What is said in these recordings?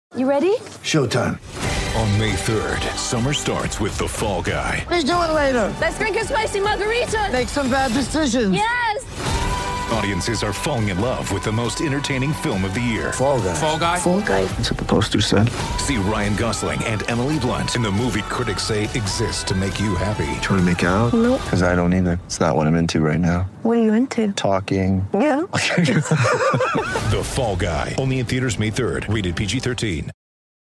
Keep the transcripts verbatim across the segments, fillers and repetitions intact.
You ready? Showtime. On May third, summer starts with The Fall Guy. Let's do it later. Let's drink a spicy margarita. Make some bad decisions. Yes! Audiences are falling in love with the most entertaining film of the year. Fall Guy. Fall Guy? Fall Guy. That's what the poster said. See Ryan Gosling and Emily Blunt in the movie critics say exists to make you happy. Trying to make it out? Nope. Because I don't either. It's not what I'm into right now. What are you into? Talking. Yeah. The Fall Guy. Only in theaters May third. Rated P G thirteen.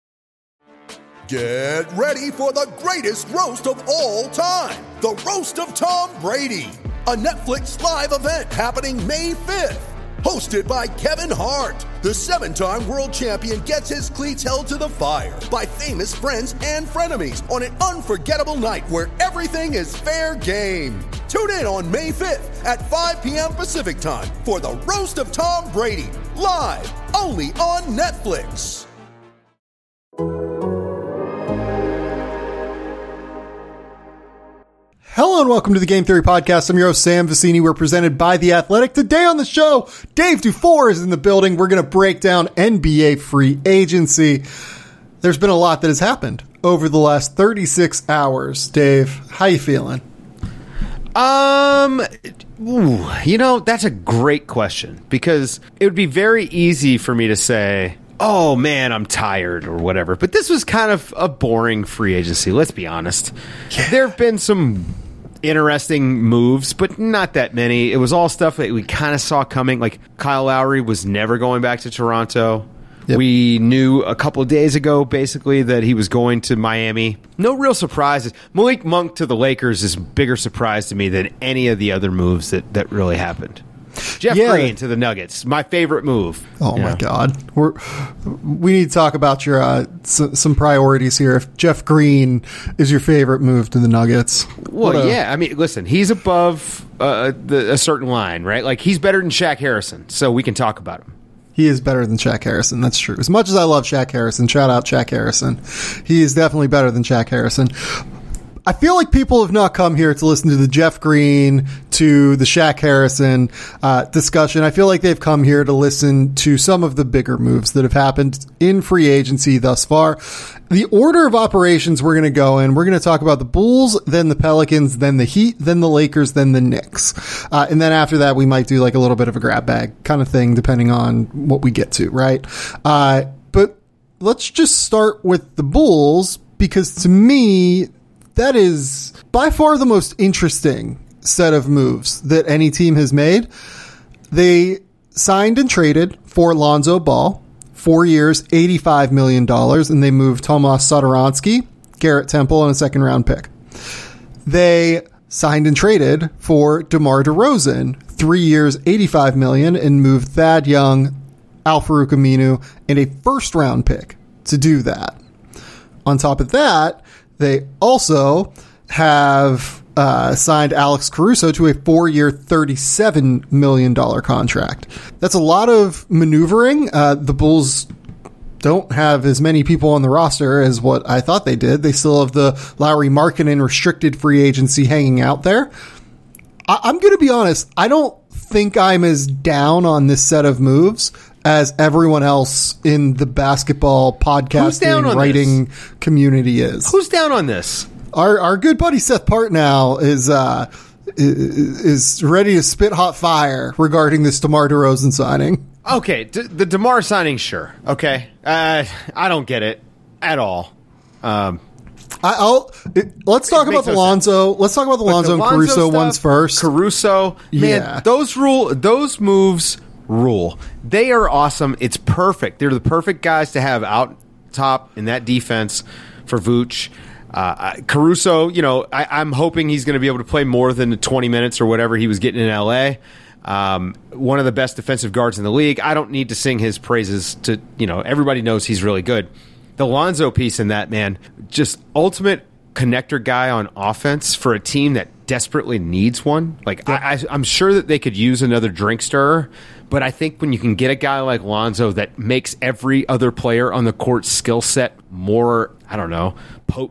Get ready for the greatest roast of all time. The Roast of Tom Brady. A Netflix live event happening May fifth. Hosted by Kevin Hart. The seven-time world champion gets his cleats held to the fire by famous friends and frenemies on an unforgettable night where everything is fair game. Tune in on May fifth at five p.m. Pacific time for the Roast of Tom Brady. Live only on Netflix. Hello and welcome to the Game Theory Podcast. I'm your host, Sam Vecini. We're presented by The Athletic. Today on the show, Dave Dufour is in the building. We're going to break down N B A free agency. There's been a lot that has happened over the last thirty-six hours. Dave, how you feeling? Um, ooh, you know, that's a great question because it would be very easy for me to say, oh man, I'm tired or whatever. But this was kind of a boring free agency. Let's be honest. Yeah. There have been some interesting moves, but not that many. It was all stuff that we kind of saw coming. Like Kyle Lowry was never going back to Toronto. Yep. We knew a couple of days ago, basically, that he was going to Miami. No real surprises. Malik Monk to the Lakers is a bigger surprise to me than any of the other moves that, that really happened. Jeff yeah. Green to the Nuggets, my favorite move. Oh you my know. God, We're, we need to talk about your uh, s- some priorities here. If Jeff Green is your favorite move to the Nuggets, well, a- yeah. I mean, listen, he's above uh, the, a certain line, right? Like he's better than Shaq Harrison, so we can talk about him. He is better than Shaq Harrison. That's true. As much as I love Shaq Harrison, shout out Shaq Harrison. He is definitely better than Shaq Harrison. I feel like people have not come here to listen to the Jeff Green, to the Shaq Harrison uh, discussion. I feel like they've come here to listen to some of the bigger moves that have happened in free agency thus far. The order of operations we're going to go in, we're going to talk about the Bulls, then the Pelicans, then the Heat, then the Lakers, then the Knicks. Uh, and then after that, we might do like a little bit of a grab bag kind of thing, depending on what we get to, right? Uh, but let's just start with the Bulls, because to me, that is by far the most interesting set of moves that any team has made. They signed and traded for Lonzo Ball, four years, eighty-five million dollars, and they moved Tomas Satoransky, Garrett Temple, and a second-round pick. They signed and traded for DeMar DeRozan, three years, eighty-five million dollars, and moved Thad Young, Al-Farouq Aminu, and a first-round pick to do that. On top of that, they also have uh, signed Alex Caruso to a four-year, thirty-seven million dollars contract. That's a lot of maneuvering. Uh, the Bulls don't have as many people on the roster as what I thought they did. They still have the Lauri Markkanen restricted free agency hanging out there. I- I'm going to be honest. I don't think I'm as down on this set of moves as everyone else in the basketball podcasting writing this? community is. Who's down on this? Our our good buddy Seth Partnow is uh, is ready to spit hot fire regarding this DeMar DeRozan signing. Okay, D- the DeMar signing, sure. Okay, uh, I don't get it at all. Um, I, I'll it, let's talk about the no Lonzo. Sense. Let's talk about the Lonzo and Caruso stuff, ones first. Caruso, man, yeah. those rule those moves. Rule. They are awesome. It's perfect. They're the perfect guys to have out top in that defense for Vooch. Uh, Caruso, you know, I, I'm hoping he's going to be able to play more than the twenty minutes or whatever he was getting in L A. Um, one of the best defensive guards in the league. I don't need to sing his praises to, you know, everybody knows he's really good. The Lonzo piece in that, man, just ultimate connector guy on offense for a team that desperately needs one. Like, I, I, I'm sure that they could use another drink stirrer, but I think when you can get a guy like Lonzo that makes every other player on the court skill set more, I don't know, potent,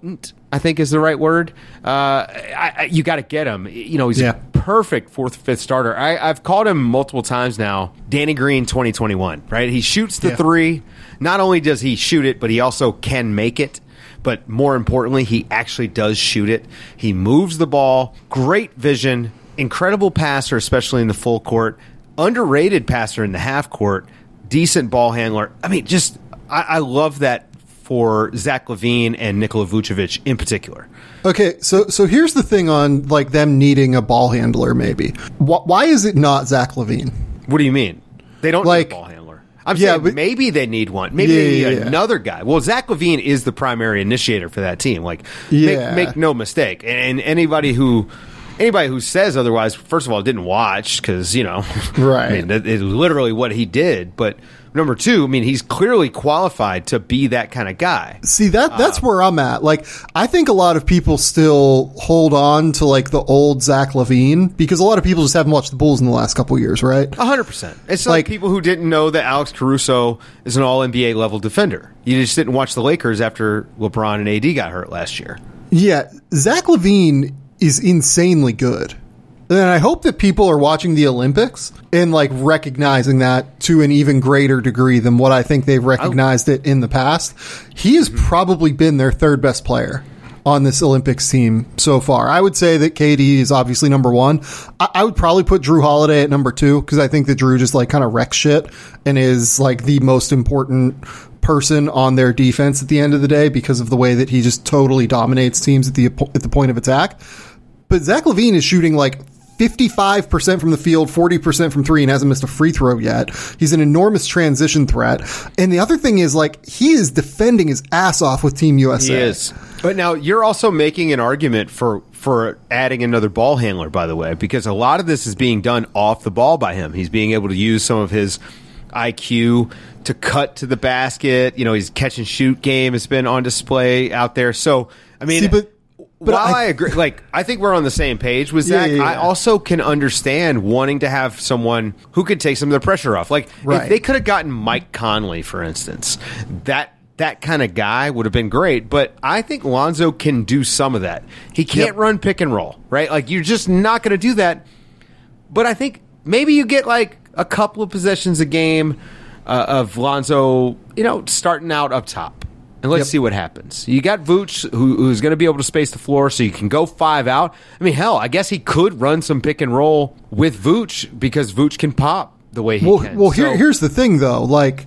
I think is the right word. Uh, I, I, you got to get him. You know, he's Yeah. a perfect fourth, fifth starter. I, I've called him multiple times now. Danny Green, twenty twenty-one. Right? He shoots the Yeah. three. Not only does he shoot it, but he also can make it. But more importantly, he actually does shoot it. He moves the ball. Great vision. Incredible passer, especially in the full court. Underrated passer in the half court. Decent ball handler. I mean, just I, I love that for Zach LaVine and Nikola Vucevic in particular. Okay, so so here's the thing on like them needing a ball handler. Maybe Wh- why is it not Zach LaVine? What do you mean? They don't Like- need a ball handler. I'm Yeah, saying but- maybe they need one. Maybe Yeah, they need yeah, yeah. another guy. Well, Zach LaVine is the primary initiator for that team. Like, Yeah. make, make no mistake. And anybody who anybody who says otherwise, first of all, didn't watch because you know, Right. I mean, that is literally what he did. But number two, I mean, he's clearly qualified to be that kind of guy. See, that that's where I'm at. Like, I think a lot of people still hold on to like the old Zach LaVine because a lot of people just haven't watched the Bulls in the last couple of years, right? A hundred percent. It's like, Like- people who didn't know that Alex Caruso is an All N B A level defender. You just didn't watch the Lakers after LeBron and A D got hurt last year. Yeah, Zach LaVine is insanely good. And I hope that people are watching the Olympics and like recognizing that to an even greater degree than what I think they've recognized it in the past. He has probably been their third best player on this Olympics team so far. I would say that K D is obviously number one. I, I would probably put Drew Holiday at number two because I think that Drew just like kind of wrecks shit and is like the most important person on their defense at the end of the day because of the way that he just totally dominates teams at the at the point of attack. But Zach LaVine is shooting like fifty-five percent from the field, forty percent from three, and hasn't missed a free throw yet. He's an enormous transition threat. And the other thing is, like, he is defending his ass off with Team U S A. He is. But now you're also making an argument for, for adding another ball handler, by the way, because a lot of this is being done off the ball by him. He's being able to use some of his I Q to cut to the basket. You know, his catch and shoot game has been on display out there. So, I mean... See, but, but While I, I, agree, like I think we're on the same page with Yeah, Zach, yeah, yeah. I also can understand wanting to have someone who could take some of the pressure off. Like Right. if they could have gotten Mike Conley, for instance, that that kind of guy would have been great. But I think Lonzo can do some of that. He can't Yep. run pick and roll, right? Like you're just not going to do that. But I think maybe you get like a couple of possessions a game uh, of Lonzo, you know, starting out up top. And let's Yep. see what happens. You got Vooch, who, who's going to be able to space the floor, so you can go five out. I mean, hell, I guess he could run some pick and roll with Vooch because Vooch can pop the way he well, can. well here, So- here's the thing, though. Like,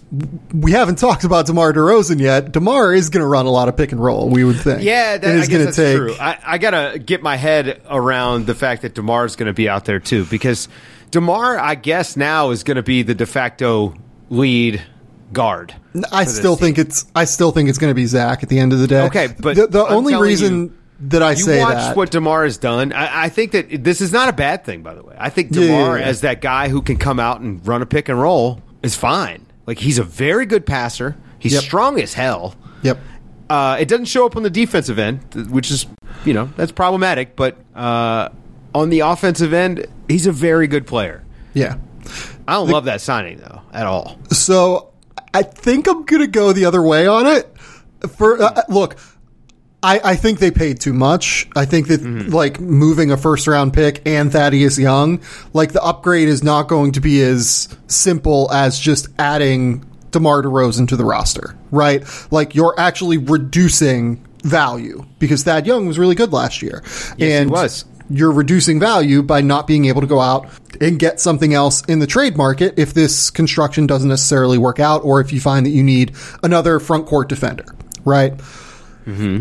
we haven't talked about DeMar DeRozan yet. DeMar is going to run a lot of pick and roll, we would think. yeah, that, And I is guess gonna that's take, true. I, I got to get my head around the fact that DeMar's going to be out there, too, because DeMar, I guess, now is going to be the de facto lead guard. I for this still team. think it's. I still think it's going to be Zach at the end of the day. Okay, but the, the I'm only telling reason you, that I You say watch that. what DeMar has done. I, I think that this is not a bad thing, by the way. I think Yeah, yeah, DeMar, yeah. as that guy who can come out and run a pick and roll, is fine. Like, he's a very good passer. He's Yep. strong as hell. Yep. Uh, it doesn't show up on the defensive end, th- which is, you know, that's problematic. But uh, on the offensive end, he's a very good player. Yeah. I don't love that signing, though, at all. So I think I'm going to go the other way on it. For uh, look, I, I think they paid too much. I think that Mm-hmm. like moving a first round pick and Thaddeus Young, like the upgrade is not going to be as simple as just adding DeMar DeRozan to the roster, right? Like you're actually reducing value because Thad Young was really good last year. Yes, and he was. You're reducing value by not being able to go out and get something else in the trade market if this construction doesn't necessarily work out or if you find that you need another front court defender, right? Mm-hmm.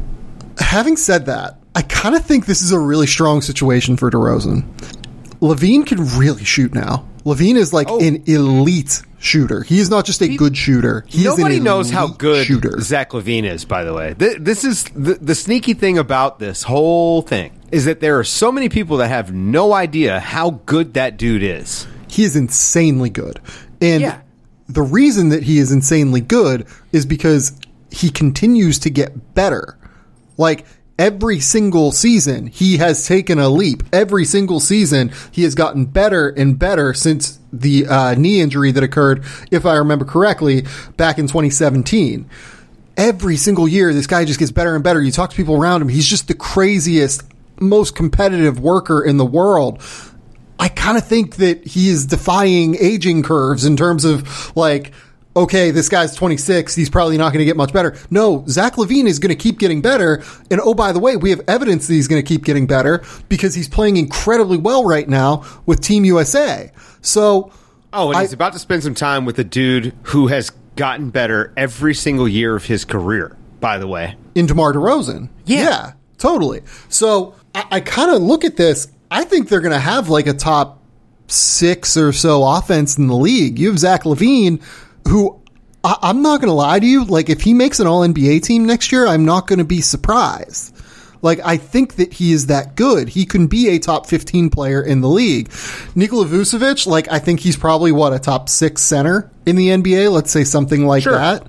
Having said that, I kind of think this is a really strong situation for DeRozan. LaVine can really shoot now. LaVine is like Oh. an elite shooter. He is not just a good shooter. He Nobody is an knows how elite good shooter. Zach LaVine is, by the way. Th- This is the, the sneaky thing about this whole thing is that there are so many people that have no idea how good that dude is. He is insanely good. And Yeah. the reason that he is insanely good is because he continues to get better. Like every single season, he has taken a leap. Every single season, he has gotten better and better since the uh, knee injury that occurred, if I remember correctly, back in twenty seventeen. every single year, this guy just gets better and better. You talk to people around him, he's just the craziest, most competitive worker in the world. I kind of think that he is defying aging curves in terms of like, okay, this guy's twenty-six. He's probably not going to get much better. No, Zach LaVine is going to keep getting better. And oh, by the way, we have evidence that he's going to keep getting better because he's playing incredibly well right now with Team U S A. So, oh, and I, he's about to spend some time with a dude who has gotten better every single year of his career, by the way. In DeMar DeRozan. Yeah. Yeah, totally. So I, I kind of look at this. I think they're going to have like a top six or so offense in the league. You have Zach LaVine, who I, I'm not going to lie to you. Like, if he makes an all N B A team next year, I'm not going to be surprised. Like, I think that he is that good. He can be a top fifteen player in the league. Nikola Vucevic, like, I think he's probably, what, a top six center in the N B A? Let's say something like sure. that.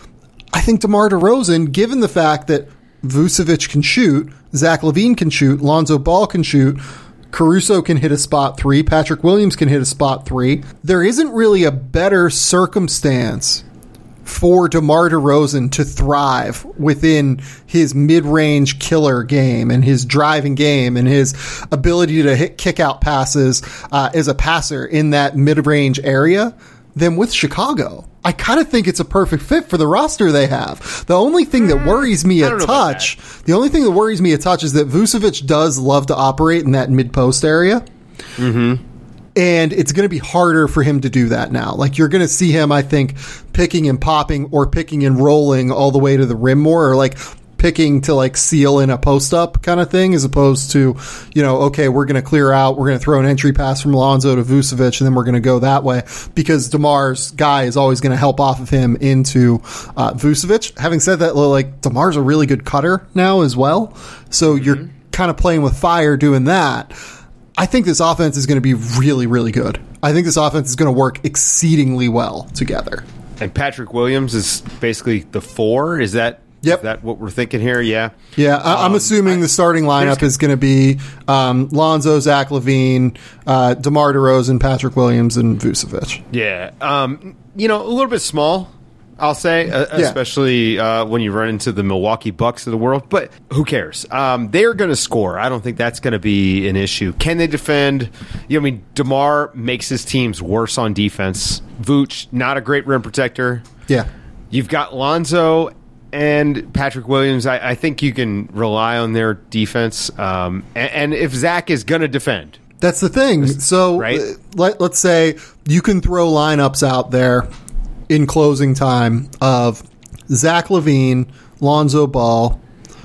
I think DeMar DeRozan, given the fact that Vucevic can shoot, Zach LaVine can shoot, Lonzo Ball can shoot, Caruso can hit a spot three, Patrick Williams can hit a spot three. There isn't really a better circumstance for DeMar DeRozan to thrive within his mid-range killer game and his driving game and his ability to hit kick-out passes uh, as a passer in that mid-range area than with Chicago. I kind of think it's a perfect fit for the roster they have. The only thing that worries me a touch, the only thing that worries me a touch is that Vucevic does love to operate in that mid-post area. Mm-hmm. And it's going to be harder for him to do that now. Like, you're going to see him, I think, picking and popping or picking and rolling all the way to the rim more, or like picking to like seal in a post up kind of thing, as opposed to, you know, okay, we're going to clear out, we're going to throw an entry pass from Lonzo to Vucevic, and then we're going to go that way, because DeMar's guy is always going to help off of him into uh, Vucevic. Having said that, like, DeMar's a really good cutter now as well. So mm-hmm. you're kind of playing with fire doing that. I think this offense is going to be really, really good. I think this offense is going to work exceedingly well together. And Patrick Williams is basically the four. Is that Yep. Is that what we're thinking here? Yeah. Yeah, I, I'm um, assuming I, the starting lineup is going to be um, Lonzo, Zach LaVine, uh, DeMar DeRozan, Patrick Williams, and Vucevic. Yeah. Um, you know, a little bit small, I'll say, uh, yeah. especially uh, when you run into the Milwaukee Bucks of the world. But who cares? Um, they're going to score. I don't think that's going to be an issue. Can they defend? You know, I mean, DeMar makes his teams worse on defense. Vooch, not a great rim protector. Yeah. You've got Lonzo and Patrick Williams. I, I think you can rely on their defense. Um, and, and if Zach is going to defend. That's the thing. So right? uh, let, let's say you can throw lineups out there in closing time of Zach LaVine, Lonzo Ball,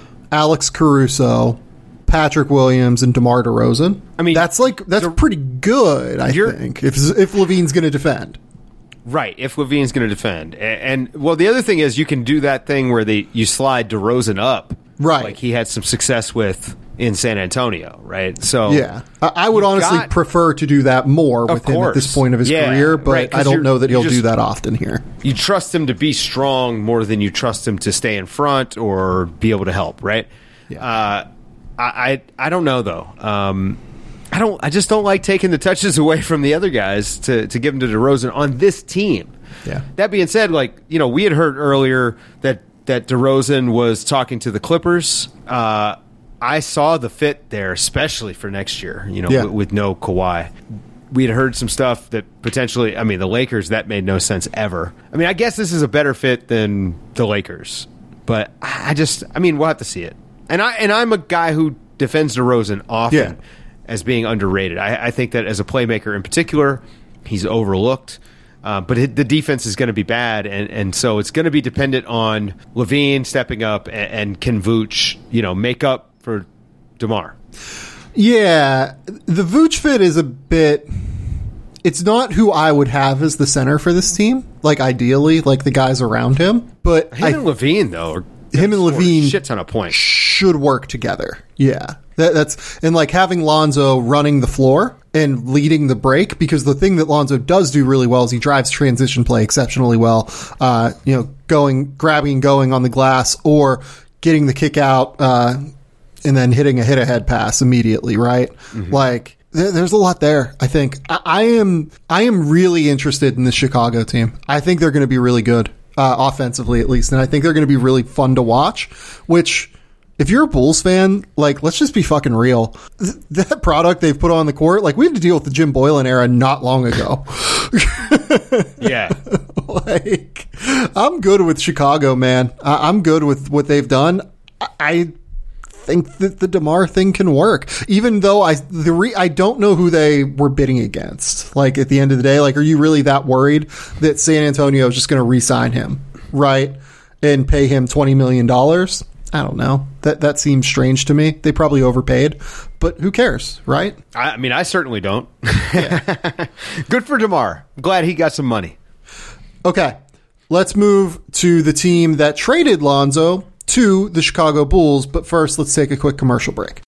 Alex Caruso, Patrick Williams, and DeMar DeRozan. I mean, that's like that's the, pretty good, I think, if if LaVine's going to defend. Right, if LaVine's going to defend. And, and, well, the other thing is you can do that thing where they you slide DeRozan up. Right. Like he had some success with in San Antonio, right? So yeah. I, I would honestly got, prefer to do that more with him at this point of his yeah, career, but right, I don't know that he'll just, do that often here. You trust him to be strong more than you trust him to stay in front or be able to help, right? Yeah. Uh, I, I I don't know, though. Um I don't. I just don't like taking the touches away from the other guys to, to give them to DeRozan on this team. Yeah. That being said, like, you know, we had heard earlier that that DeRozan was talking to the Clippers. Uh, I saw the fit there, especially for next year. You know, yeah. with, with no Kawhi. We had heard some stuff that potentially. I mean, the Lakers, that made no sense ever. I mean, I guess this is a better fit than the Lakers, but I just. I mean, we'll have to see it. And I and I'm a guy who defends DeRozan often. Yeah. As being underrated. I, I think that as a playmaker in particular, he's overlooked. Uh, but it, the defense is going to be bad, and, and so it's going to be dependent on LaVine stepping up and, and can Vooch, you know, make up for DeMar. Yeah, the Vooch fit is a bit... It's not who I would have as the center for this team, like ideally, like the guys around him. But him I, and LaVine, though, are him and LaVine shit ton of points. Should work together. Yeah. That, that's and like having Lonzo running the floor and leading the break, because the thing that Lonzo does do really well is he drives transition play exceptionally well. Uh, you know, going, grabbing and going on the glass, or getting the kick out uh, and then hitting a hit ahead pass immediately. Right, mm-hmm. like there, there's a lot there. I think I, I am I am really interested in the Chicago team. I think they're going to be really good. uh, offensively at least, and I think they're going to be really fun to watch. Which, if you're a Bulls fan, like, let's just be fucking real. Th- that product they've put on the court, like, we had to deal with the Jim Boylan era not long ago. Yeah. Like, I'm good with Chicago, man. I- I'm good with what they've done. I, I think that the DeMar thing can work, even though I the re- I don't know who they were bidding against. Like, at the end of the day, like, are you really that worried that San Antonio is just going to re-sign him, right, and pay him twenty million dollars? I don't know. That that seems strange to me. They probably overpaid, but who cares, right? I, I mean, I certainly don't. Good for DeMar. I'm glad he got some money. Okay, let's move to the team that traded Lonzo to the Chicago Bulls, but first, let's take a quick commercial break.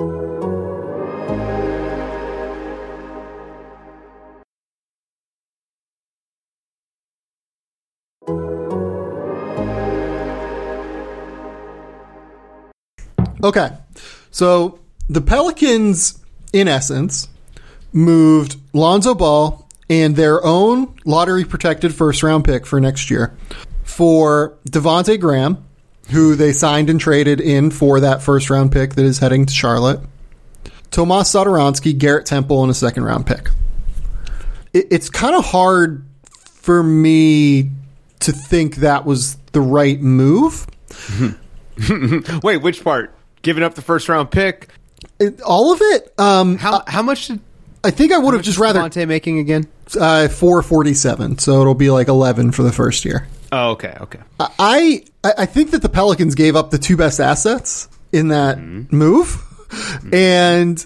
Okay, so the Pelicans, in essence, moved Lonzo Ball and their own lottery-protected first-round pick for next year for Devontae Graham, who they signed and traded in for that first-round pick that is heading to Charlotte, Tomas Satoransky, Garrett Temple, and a second-round pick. It, it's kind of hard for me to think that was the right move. Wait, which part? Giving up the first round pick? It, all of it? Um, How how much did I think I would have just rather Devontae making again? uh, four forty-seven, so it'll be like eleven for the first year. Oh, okay, okay. I I think that the Pelicans gave up the two best assets in that mm-hmm. move, mm-hmm. and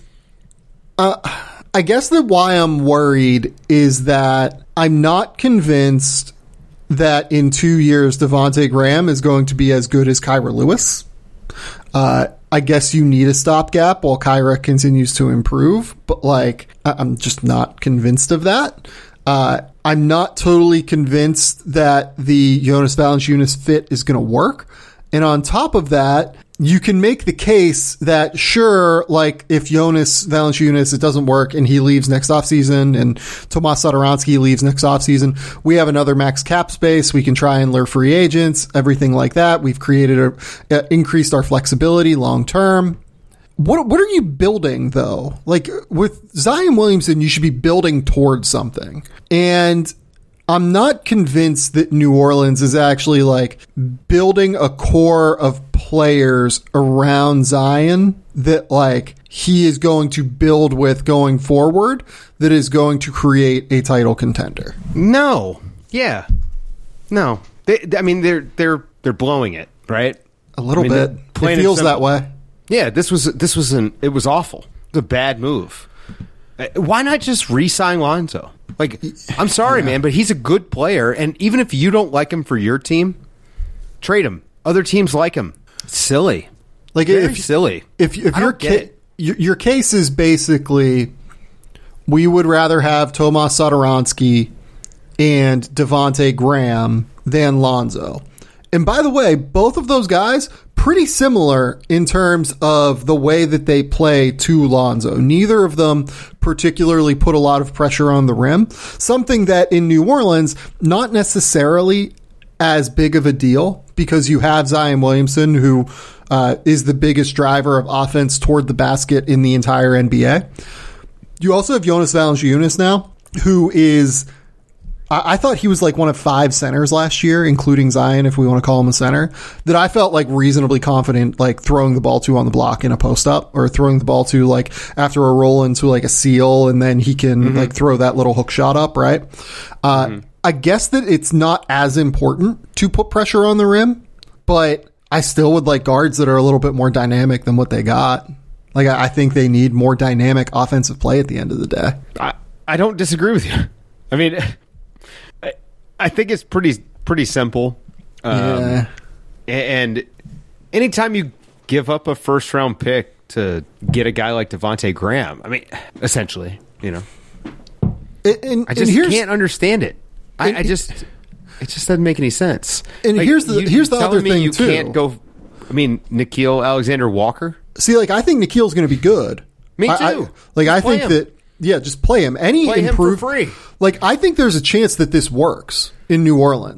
uh, I guess that why I'm worried is that I'm not convinced that in two years Devontae Graham is going to be as good as Kyra Lewis. Uh, I guess you need a stopgap while Kyra continues to improve, but like I'm just not convinced of that. Uh, I'm not totally convinced that the Jonas Valanciunas fit is going to work. And on top of that, you can make the case that sure, like if Jonas Valanciunas, it doesn't work and he leaves next offseason and Tomas Satoransky leaves next offseason, we have another max cap space. We can try and lure free agents, everything like that. We've created a, uh, increased our flexibility long term. What what are you building though? Like with Zion Williamson, you should be building towards something. And I'm not convinced that New Orleans is actually like building a core of players around Zion that like he is going to build with going forward that is going to create a title contender. No. Yeah. No. They, I mean, they're they're they're blowing it, right? A little I mean, bit. It feels that way. Yeah. This was this was an it was awful. It was a bad move. Why not just re-sign Lonzo? Like, I'm sorry, yeah. man, but he's a good player, and even if you don't like him for your team, trade him. Other teams like him. It's silly. Like, Very if silly. If if your ca- your, your case is basically, we would rather have Tomas Satoransky and Devontae Graham than Lonzo. And by the way, both of those guys pretty similar in terms of the way that they play to Lonzo. Neither of them particularly put a lot of pressure on the rim. Something that in New Orleans, not necessarily as big of a deal because you have Zion Williamson, who uh, is the biggest driver of offense toward the basket in the entire N B A. You also have Jonas Valanciunas now, who is... I thought he was like one of five centers last year, including Zion, if we want to call him a center, that I felt like reasonably confident, like throwing the ball to on the block in a post up or throwing the ball to like after a roll into like a seal. And then he can mm-hmm. like throw that little hook shot up. Right. Uh, mm-hmm. I guess that it's not as important to put pressure on the rim, but I still would like guards that are a little bit more dynamic than what they got. Like, I, I think they need more dynamic offensive play at the end of the day. I, I don't disagree with you. I mean, I think it's pretty pretty simple. Um, yeah. And anytime you give up a first round pick to get a guy like Devontae Graham, I mean, essentially, you know, and, and, I just and can't understand it. I, I just it just doesn't make any sense. And like, here's the you, here's the other me thing you too. Can't go. I mean, Nickeil Alexander-Walker. See, like I think Nikhil's going to be good. Me too. I, I, like I play think him. that. Yeah, just play him. Any play improve, him for free. Like, I think there's a chance that this works in New Orleans.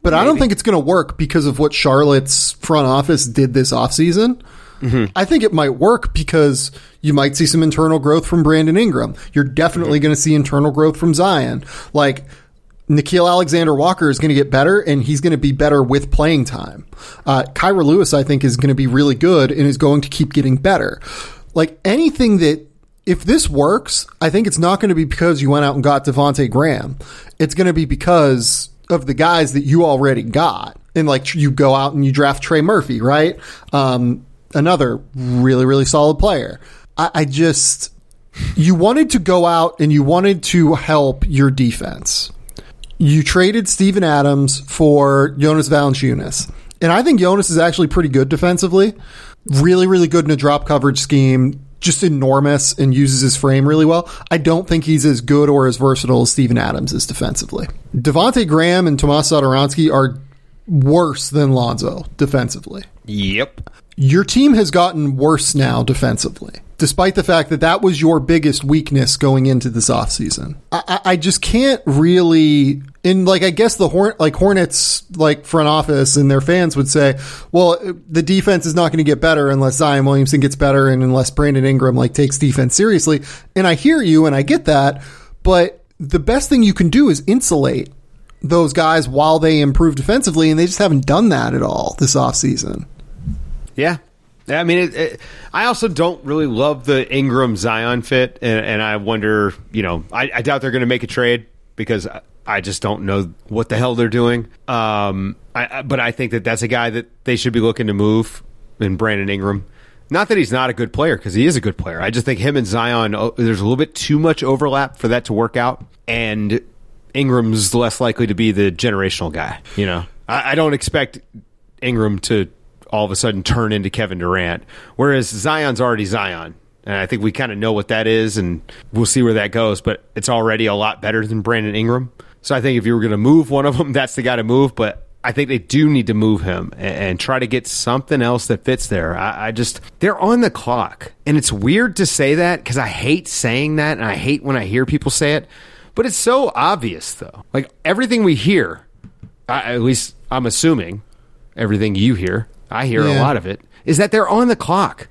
but I don't think it's going to work because of what Charlotte's front office did this offseason. Mm-hmm. I think it might work because you might see some internal growth from Brandon Ingram. You're definitely mm-hmm. going to see internal growth from Zion. Like, Nickeil Alexander-Walker is going to get better, and he's going to be better with playing time. Uh, Kyra Lewis, I think, is going to be really good and is going to keep getting better. Like, anything that, if this works, I think it's not going to be because you went out and got Devontae Graham. It's going to be because of the guys that you already got. And, like, you go out and you draft Trey Murphy, right? Um, another really, really solid player. I, I just, you wanted to go out and you wanted to help your defense. You traded Steven Adams for Jonas Valanciunas. And I think Jonas is actually pretty good defensively. Really, really good in a drop coverage scheme. Just enormous and uses his frame really well. I don't think he's as good or as versatile as Steven Adams is defensively. Devontae Graham and Tomas Satoransky are worse than Lonzo defensively. Yep. Your team has gotten worse now defensively, despite the fact that that was your biggest weakness going into this offseason. I, I just can't really, in like, I guess the Horn, like Hornets, like front office and their fans would say, well, the defense is not going to get better unless Zion Williamson gets better and unless Brandon Ingram like takes defense seriously. And I hear you and I get that, but the best thing you can do is insulate those guys while they improve defensively, and they just haven't done that at all this offseason. Yeah. I mean, it, it, I also don't really love the Ingram Zion fit, and, and I wonder, you know, I, I doubt they're going to make a trade because I, I just don't know what the hell they're doing. Um, I, I, but I think that that's a guy that they should be looking to move in Brandon Ingram. Not that he's not a good player, because he is a good player. I just think him and Zion, oh, there's a little bit too much overlap for that to work out, and Ingram's less likely to be the generational guy. You know, I, I don't expect Ingram to all of a sudden turn into Kevin Durant, whereas Zion's already Zion. And I think we kind of know what that is, and we'll see where that goes, but it's already a lot better than Brandon Ingram. So I think if you were going to move one of them, that's the guy to move, but I think they do need to move him and, and try to get something else that fits there. I, I just, they're on the clock, and it's weird to say that because I hate saying that, and I hate when I hear people say it, but it's so obvious, though. Like, everything we hear, I, at least I'm assuming, everything you hear, I hear yeah. a lot of it, is that they're on the clock.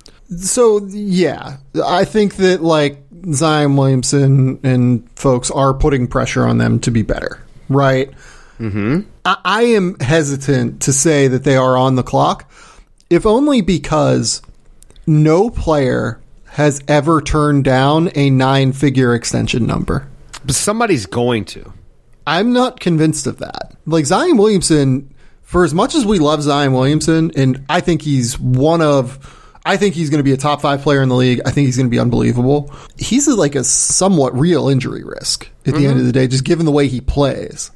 So, yeah, I think that, like, Zion Williamson and folks are putting pressure on them to be better, right? Mm-hmm. I, I am hesitant to say that they are on the clock, if only because no player has ever turned down a nine-figure extension number. But somebody's going to. I'm not convinced of that. Like, Zion Williamson, for as much as we love Zion Williamson, and I think he's one of... I think he's going to be a top five player in the league. I think he's going to be unbelievable. He's like a somewhat real injury risk at the mm-hmm. end of the day, just given the way he plays.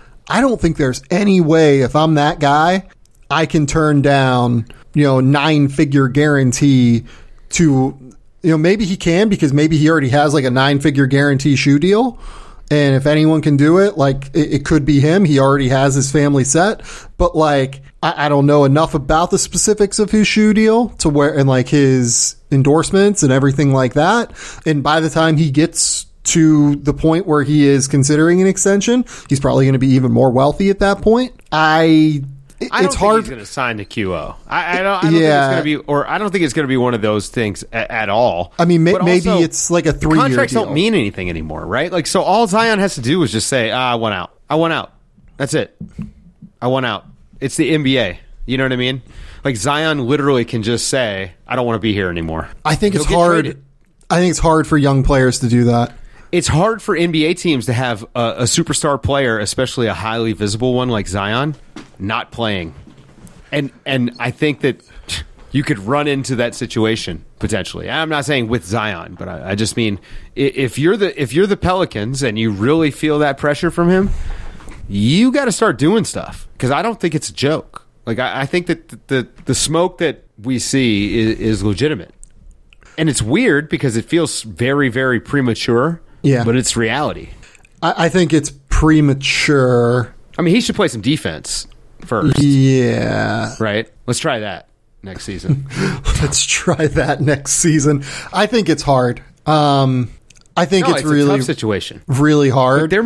I don't think there's any way, if I'm that guy, I can turn down, you know, nine figure guarantee to, you know, maybe he can because maybe he already has like a nine figure guarantee shoe deal. And if anyone can do it, like it, it could be him. He already has his family set, but like, I, I don't know enough about the specifics of his shoe deal to where, and like his endorsements and everything like that. And by the time he gets to the point where he is considering an extension, he's probably going to be even more wealthy at that point. I, it, I don't it's think hard. He's going to sign to Q O. I, I don't, I don't yeah. think it's going to be, or I don't think it's going to be one of those things at, at all. I mean, ma- maybe also, it's like a three year contracts deal. don't mean anything anymore, right? Like, so all Zion has to do is just say, ah, I want out. I want out. That's it. I want out. It's the N B A. You know what I mean? Like, Zion literally can just say, I don't want to be here anymore. I think He'll it's hard. Traded. I think it's hard for young players to do that. It's hard for N B A teams to have a, a superstar player, especially a highly visible one like Zion, not playing. And and I think that you could run into that situation potentially. I'm not saying with Zion, but I, I just mean if you're the if you're the Pelicans and you really feel that pressure from him, you got to start doing stuff, because I don't think it's a joke. Like, I, I think that the, the the smoke that we see is, is legitimate, and it's weird because it feels very very premature. Yeah, but it's reality. I, I think it's premature. I mean, he should play some defense first. Yeah. Right? Let's try that next season. Let's try that next season. I think it's hard. Um, I think no, it's, it's really a tough situation. Really hard. Like, they're ma-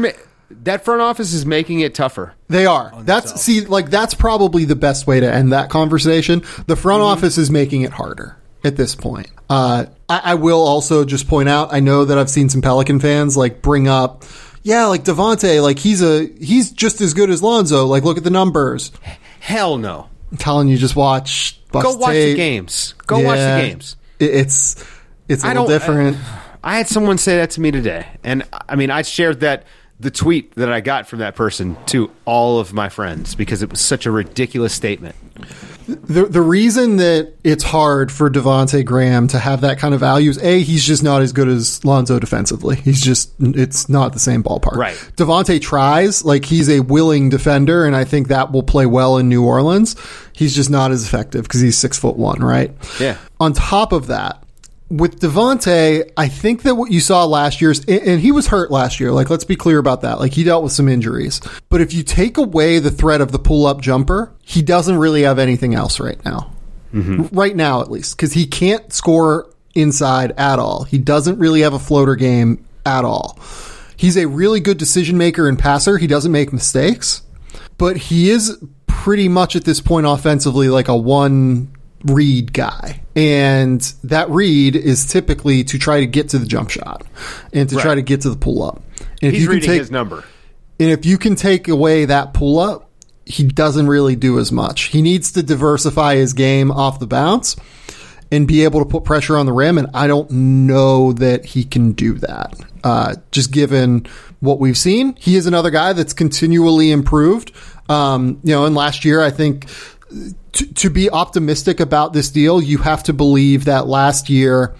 that front office is making it tougher. They are. That's see, like that's probably the best way to end that conversation. The front mm-hmm. office is making it harder at this point. Uh, I, I will also just point out, I know that I've seen some Pelican fans like bring up, yeah, like Devontae, like he's a he's just as good as Lonzo. Like, look at the numbers. Hell no. I'm telling you, just watch. Go watch tape. the games. Go yeah, watch the games. It, it's it's a I little different. I, I had someone say that to me today, and I mean, I shared that the tweet that I got from that person to all of my friends because it was such a ridiculous statement. The the reason that it's hard for Devontae Graham to have that kind of value is A, he's just not as good as Lonzo defensively. He's just, it's not the same ballpark. Right. Devontae tries, like he's a willing defender, and I think that will play well in New Orleans. He's just not as effective because he's six foot one, right? Yeah. On top of that, with Devontae, I think that what you saw last year's, and he was hurt last year. Like, let's be clear about that. Like, he dealt with some injuries. But if you take away the threat of the pull-up jumper, he doesn't really have anything else right now. Mm-hmm. Right now, at least. Because he can't score inside at all. He doesn't really have a floater game at all. He's a really good decision maker and passer. He doesn't make mistakes. But he is pretty much at this point offensively like a one read guy, and that read is typically to try to get to the jump shot and to right. try to get to the pull up. And if He's you can reading take, his number. And if you can take away that pull up, he doesn't really do as much. He needs to diversify his game off the bounce and be able to put pressure on the rim. And I don't know that he can do that. Uh, just given what we've seen, he is another guy that's continually improved. Um, you know, and last year, I think, To, to be optimistic about this deal, you have to believe that last year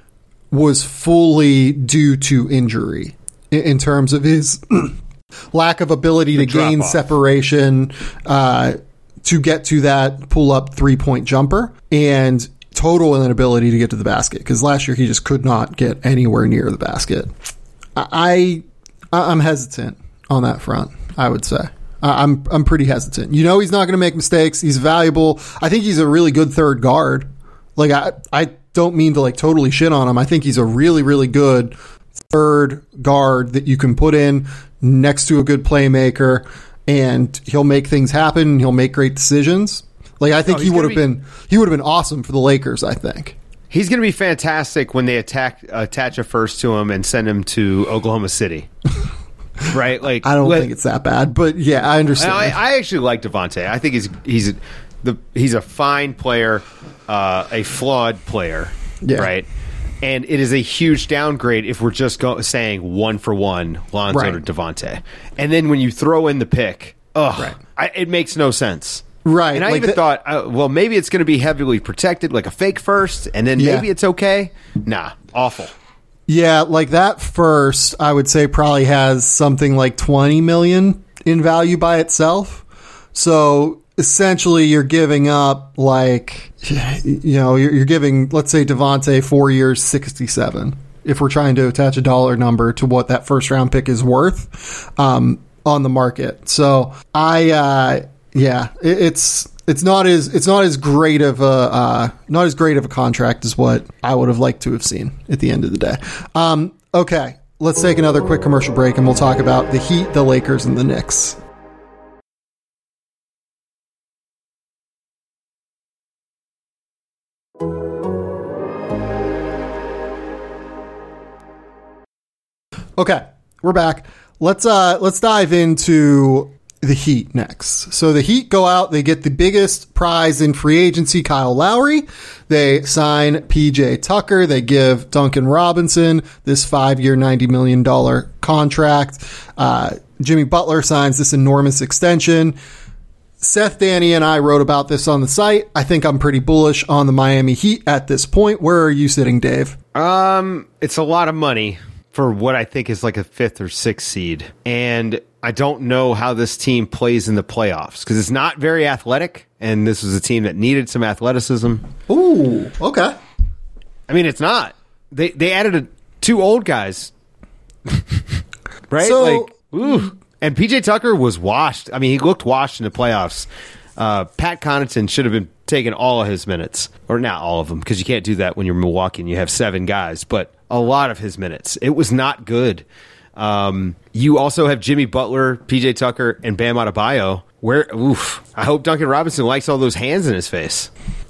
was fully due to injury in, in terms of his lack of ability the to gain off. separation uh, to get to that pull-up three-point jumper and total inability to get to the basket because last year he just could not get anywhere near the basket. I, I I'm hesitant on that front, I would say. I'm I'm pretty hesitant. You know he's not going to make mistakes. He's valuable. I think he's a really good third guard. Like I I don't mean to like totally shit on him. I think he's a really really good third guard that you can put in next to a good playmaker, and he'll make things happen. He'll make great decisions. Like I think oh, he would have be- been he would have been awesome for the Lakers. I think he's going to be fantastic when they attack attach a first to him and send him to Oklahoma City. Right, like I don't let, think it's that bad, but yeah, I understand. I, I actually like Devontae. I think he's he's a, the he's a fine player, uh, a flawed player, yeah. right? And it is a huge downgrade if we're just go, saying one for one Lonzo right. or Devontae, and then when you throw in the pick, oh, right. I, it makes no sense. Right, and I like even the, thought, uh, well, maybe it's going to be heavily protected, like a fake first, and then yeah. maybe it's okay. Nah, awful. Yeah, like that first, I would say probably has something like twenty million in value by itself. So essentially you're giving up like, you know, you're, you're giving, let's say Devontae four years, sixty-seven. If we're trying to attach a dollar number to what that first round pick is worth, um, on the market. So I, uh, yeah, it, it's, It's not as it's not as great of a uh, not as great of a contract as what I would have liked to have seen at the end of the day. Um, okay, let's take another quick commercial break, and we'll talk about the Heat, the Lakers, and the Knicks. Okay, we're back. Let's uh, let's dive into the Heat next. So the Heat go out, they get the biggest prize in free agency, Kyle Lowry. They sign P J Tucker. They give Duncan Robinson this five-year, ninety million dollars contract. Uh, Jimmy Butler signs this enormous extension. Seth, Danny, and I wrote about this on the site. I think I'm pretty bullish on the Miami Heat at this point. Where are you sitting, Dave? Um, it's a lot of money for what I think is like a fifth or sixth seed. And I don't know how this team plays in the playoffs because it's not very athletic, and this was a team that needed some athleticism. Ooh, okay. I mean, it's not. They they added a, two old guys, right? So, like, ooh. And P J Tucker was washed. I mean, he looked washed in the playoffs. Uh, Pat Connaughton should have been taking all of his minutes, or not all of them, because you can't do that when you're Milwaukee and you have seven guys, but a lot of his minutes. It was not good. Um, you also have Jimmy Butler, P J Tucker, and Bam Adebayo. Where, oof, I hope Duncan Robinson likes all those hands in his face.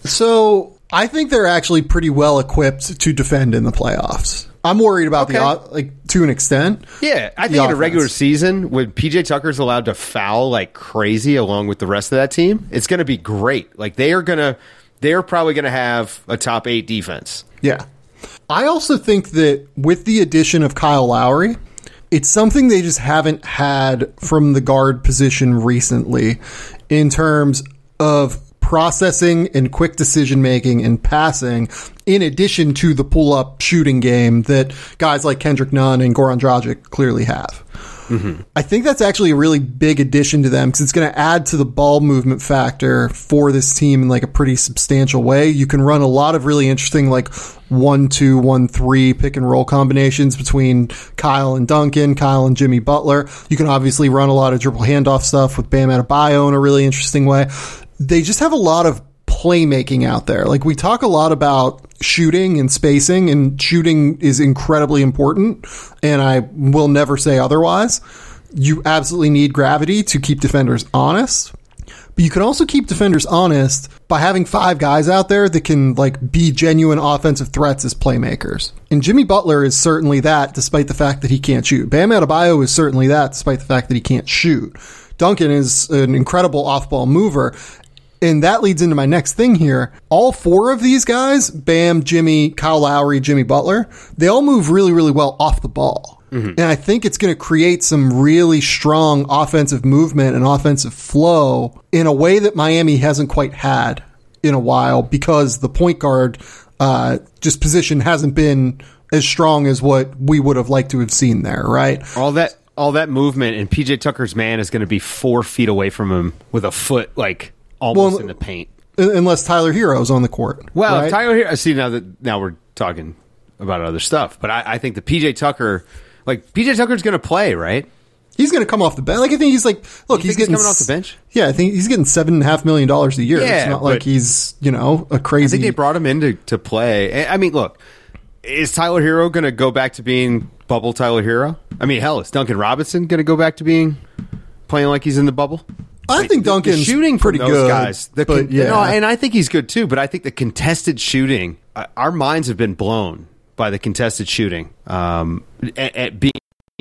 So I think they're actually pretty well equipped to defend in the playoffs. I'm worried about Okay. the like to an extent. Yeah, I the think in a offense. regular season, when P J Tucker's allowed to foul like crazy along with the rest of that team, it's going to be great. Like they are going to, they are probably going to have a top eight defense. Yeah. I also think that with the addition of Kyle Lowry, it's something they just haven't had from the guard position recently in terms of processing and quick decision making and passing, in addition to the pull up shooting game that guys like Kendrick Nunn and Goran Dragic clearly have. Mm-hmm. I think that's actually a really big addition to them because it's going to add to the ball movement factor for this team in like a pretty substantial way. You can run a lot of really interesting like one, two, one, three pick and roll combinations between Kyle and Duncan, Kyle and Jimmy Butler. You can obviously run a lot of dribble handoff stuff with Bam Adebayo in a really interesting way. They just have a lot of playmaking out there. Like we talk a lot about shooting and spacing, and shooting is incredibly important, and I will never say otherwise. You absolutely need gravity to keep defenders honest, but you can also keep defenders honest by having five guys out there that can like be genuine offensive threats as playmakers. And Jimmy Butler is certainly that, despite the fact that he can't shoot. Bam Adebayo is certainly that, despite the fact that he can't shoot. Duncan is an incredible off-ball mover. And that leads into my next thing here. All four of these guys, Bam, Jimmy, Kyle Lowry, Jimmy Butler, they all move really, really well off the ball. Mm-hmm. And I think it's going to create some really strong offensive movement and offensive flow in a way that Miami hasn't quite had in a while because the point guard uh, just position hasn't been as strong as what we would have liked to have seen there, right? All that all that movement, and P J Tucker's man is going to be four feet away from him with a foot like almost well, in the paint. Unless Tyler Hero's on the court. Well, right? Tyler Hero, see now that now we're talking about other stuff, but I, I think the P J Tucker, like P J Tucker's going to play, right? He's going to come off the bench. Like I think he's like, look, you he's think getting he's coming off the bench. Yeah, I think he's getting seven and a half million dollars a year. Yeah, it's not like but he's you know a crazy. I think they brought him in to, to play. I mean, look, is Tyler Hero going to go back to being bubble Tyler Hero? I mean, hell, is Duncan Robinson going to go back to being playing like he's in the bubble? I, I mean, think Duncan's the shooting pretty from those good, guys. The but con- yeah, no, and I think he's good too. But I think the contested shooting, uh, our minds have been blown by the contested shooting um, at, at being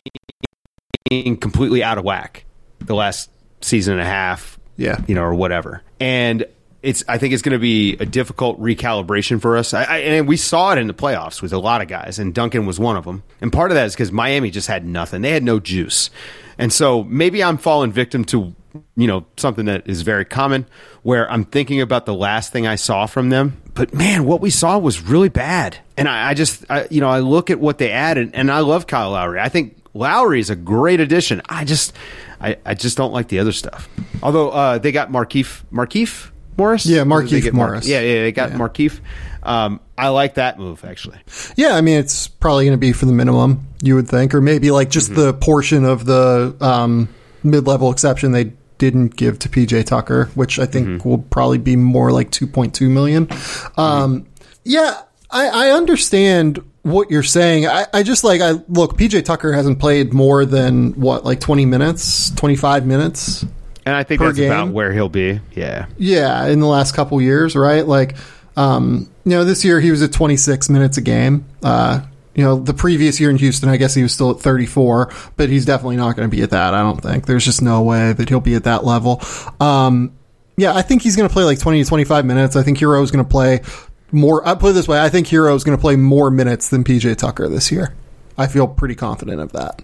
being completely out of whack the last season and a half, yeah, you know, or whatever. And it's, I think it's going to be a difficult recalibration for us. I, I, and we saw it in the playoffs with a lot of guys, and Duncan was one of them. And part of that is because Miami just had nothing; they had no juice. And so maybe I'm falling victim to, you know, something that is very common, where I'm thinking about the last thing I saw from them. But man, what we saw was really bad. And I, I just, I, you know, I look at what they added, and I love Kyle Lowry. I think Lowry is a great addition. I just, I, I just don't like the other stuff. Although uh, they got Markieff, Markieff Morris, yeah, Markieff Morris, Mar- yeah, yeah, they got yeah. Markieff. Um, I like that move actually. Yeah, I mean, it's probably going to be for the minimum, you would think, or maybe like just mm-hmm. the portion of the um, mid-level exception they didn't give to P J Tucker, which I think mm-hmm. will probably be more like two point two million. Um, mm-hmm. Yeah, I, I understand what you're saying. I, I just like, I look, P J Tucker hasn't played more than what, like twenty minutes, twenty-five minutes. And I think that's game. about where he'll be. Yeah. Yeah. In the last couple years, right? Like, um, you know, this year he was at twenty-six minutes a game. Uh, you know, the previous year in Houston, I guess he was still at thirty-four, but he's definitely not going to be at that. I don't think there's just no way that he'll be at that level. Um, yeah, I think he's going to play like twenty to twenty-five minutes. I think Hero is going to play more. I'll put it this way. I think Hero is going to play more minutes than P J Tucker this year. I feel pretty confident of that.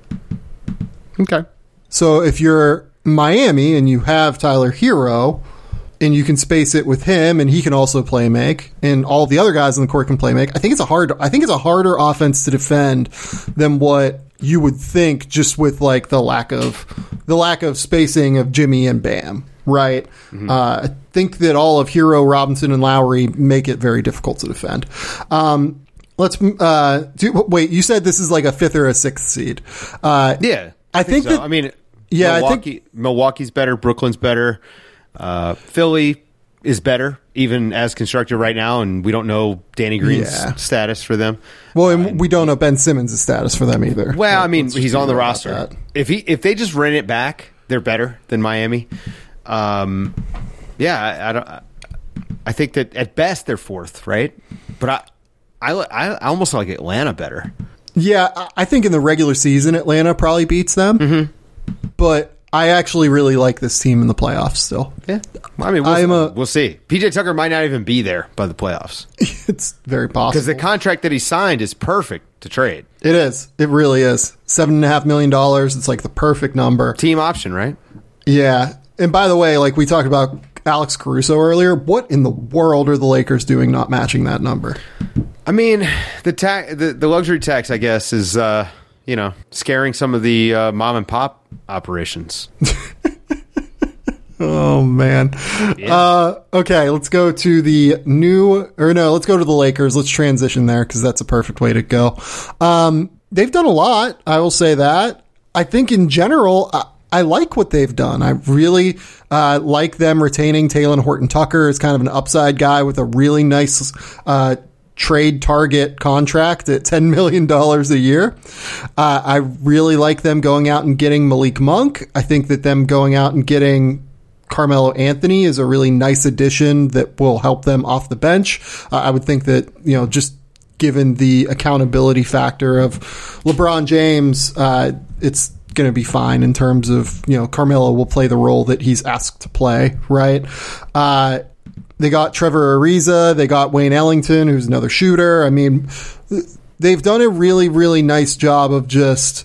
Okay. So if you're Miami and you have Tyler Hero and you can space it with him and he can also play make and all the other guys on the court can play make, I think it's a hard, I think it's a harder offense to defend than what you would think just with like the lack of the lack of spacing of Jimmy and Bam. Right. Mm-hmm. Uh, I think that all of Hero, Robinson, and Lowry make it very difficult to defend. Um, let's uh, do, wait. You said this is like a fifth or a sixth seed. Uh, yeah, I, I think, think so. that. I mean, yeah, Milwaukee, I think Milwaukee's better. Brooklyn's better. Uh, Philly, is better, even as constructed right now, and we don't know Danny Green's Yeah. status for them. Well, and we don't know Ben Simmons' status for them either. Well, I mean, Let's just he's be on the real about roster. that. If he if they just ran it back, they're better than Miami. Um, yeah, I, I don't. I think that at best they're fourth, right? But I, I, I almost like Atlanta better. Yeah, I- I think in the regular season, Atlanta probably beats them. Mm-hmm. But I actually really like this team in the playoffs still. Yeah, I mean, we'll, I'm a- we'll see. P J Tucker might not even be there by the playoffs It's very possible. because the contract that he signed is perfect to trade. It is. It really is. Seven and a half million dollars. It's like the perfect number. Team option, right? Yeah. And by the way, like we talked about Alex Caruso earlier, what in the world are the Lakers doing not matching that number? I mean, the tax, the, the luxury tax, I guess, is uh, you know scaring some of the uh, mom and pop operations. Oh, man. Yeah. Uh, okay, let's go to the new, or no, let's go to the Lakers. Let's transition there because that's a perfect way to go. Um, they've done a lot. I will say that. I think in general, I, I like what they've done. I really uh, like them retaining Talen Horton-Tucker as kind of an upside guy with a really nice uh, trade target contract at ten million dollars a year. Uh, I really like them going out and getting Malik Monk. I think that them going out and getting Carmelo Anthony is a really nice addition that will help them off the bench. Uh, I would think that, you know, just given the accountability factor of LeBron James, uh, it's going to be fine in terms of, you know, Carmelo will play the role that he's asked to play, right? Uh, they got Trevor Ariza. They got Wayne Ellington, who's another shooter. I mean, they've done a really, really nice job of just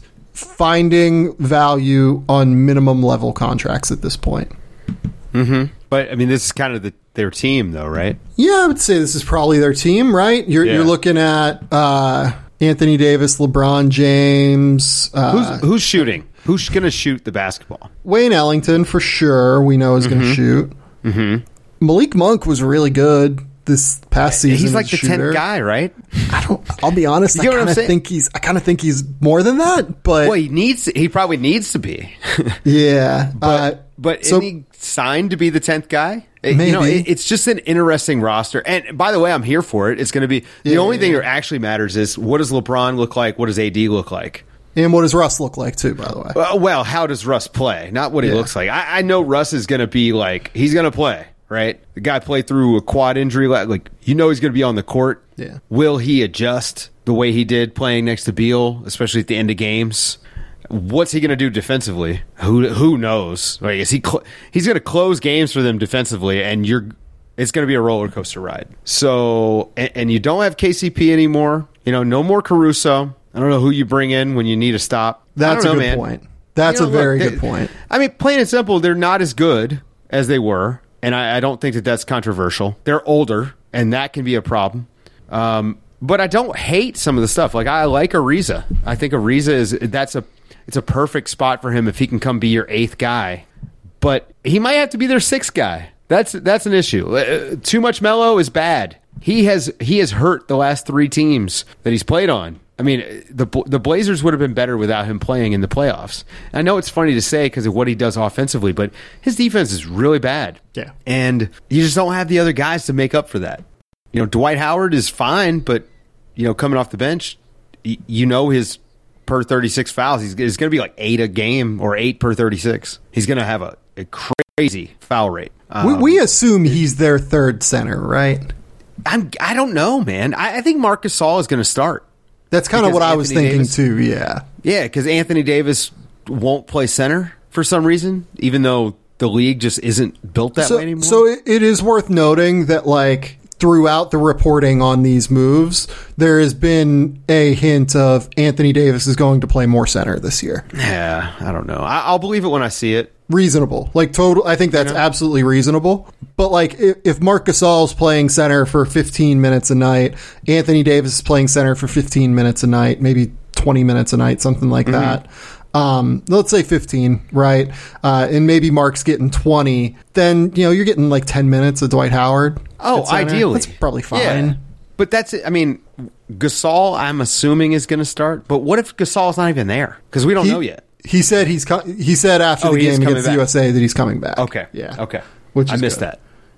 finding value on minimum level contracts at this point. Mm-hmm. But I mean, this is kind of the, their team, though, right? Yeah, I would say this is probably their team, right? You're, Yeah. you're looking at uh, Anthony Davis, LeBron James, uh, Who's who's shooting? Who's going to shoot the basketball? Wayne Ellington for sure. We know is going to shoot. Mm-hmm. Malik Monk was really good this past season. He's like as the a shooter. tenth guy, right? I don't. I'll be honest. You know I what I'm kind of saying? think he's. I kind of think he's more than that. But Well, he needs. He probably needs to be. yeah. But uh, but so isn't he signed to be the tenth guy? It- Maybe. You know, it, it's just an interesting roster. And by the way, I'm here for it. It's going to be the Yeah, only yeah, thing yeah. that actually matters is what does LeBron look like? What does A D look like? and what does Russ look like too? By the way, Uh, well, how does Russ play? Not what he Yeah. looks like. I, I know Russ is going to be like he's going to play. Right, the guy played through a quad injury. Like, like you know, he's going to be on the court. Yeah. Will he adjust the way he did playing next to Beal, especially at the end of games? What's he going to do defensively? Who who knows? Like, is he cl- he's going to close games for them defensively, and you're it's going to be a roller coaster ride. So, and, and you don't have K C P anymore. You know, no more Caruso. I don't know who you bring in when you need a stop. that's I a don't know, good man. point. That's You know, a very look, good they- point. I mean, plain and simple, they're not as good as they were, and I, I don't think that that's controversial. They're older, and that can be a problem. Um, but I don't hate some of the stuff. Like I like Ariza. I think Ariza is that's a it's a perfect spot for him if he can come be your eighth guy. But he might have to be their sixth guy. That's that's an issue. Uh, too much Melo is bad. He has he has hurt the last three teams that he's played on. I mean, the the Blazers would have been better without him playing in the playoffs. I know it's funny to say because of what he does offensively, but his defense is really bad. Yeah. And you just don't have the other guys to make up for that. You know, Dwight Howard is fine, but, you know, coming off the bench, y- you know his per thirty-six fouls, he's, he's going to be like eight a game or eight per thirty-six. He's going to have a, a crazy foul rate. Um, we, we assume he's their third center, right? I'm, I don't know, man. I, I think Marc Gasol is going to start. That's kind of Because what I was Anthony thinking Davis- too. Yeah. Yeah, because Anthony Davis won't play center for some reason, even though the league just isn't built that so, way anymore. So it, it is worth noting that, like, throughout the reporting on these moves, there has been a hint of Anthony Davis is going to play more center this year. yeah, I don't know. I, I'll believe it when I see it. Reasonable, like total. I think that's You know? absolutely reasonable. But like, if, if Marc Gasol's playing center for fifteen minutes a night, Anthony Davis is playing center for fifteen minutes a night, maybe twenty minutes a night, something like Mm-hmm. that. Um, let's say fifteen, right? Uh, and maybe Mark's getting twenty. Then you know you're getting like ten minutes of Dwight Howard. Oh, at center. ideally. That's probably fine. Yeah. But that's it. I mean, Gasol, I'm assuming, is going to start. But what if Gasol's not even there? Because we don't He- know yet. He said he's co- he said after Oh, the he is game coming against the back. U S A that he's coming back. Okay. Yeah. Okay. Which I is missed good. that.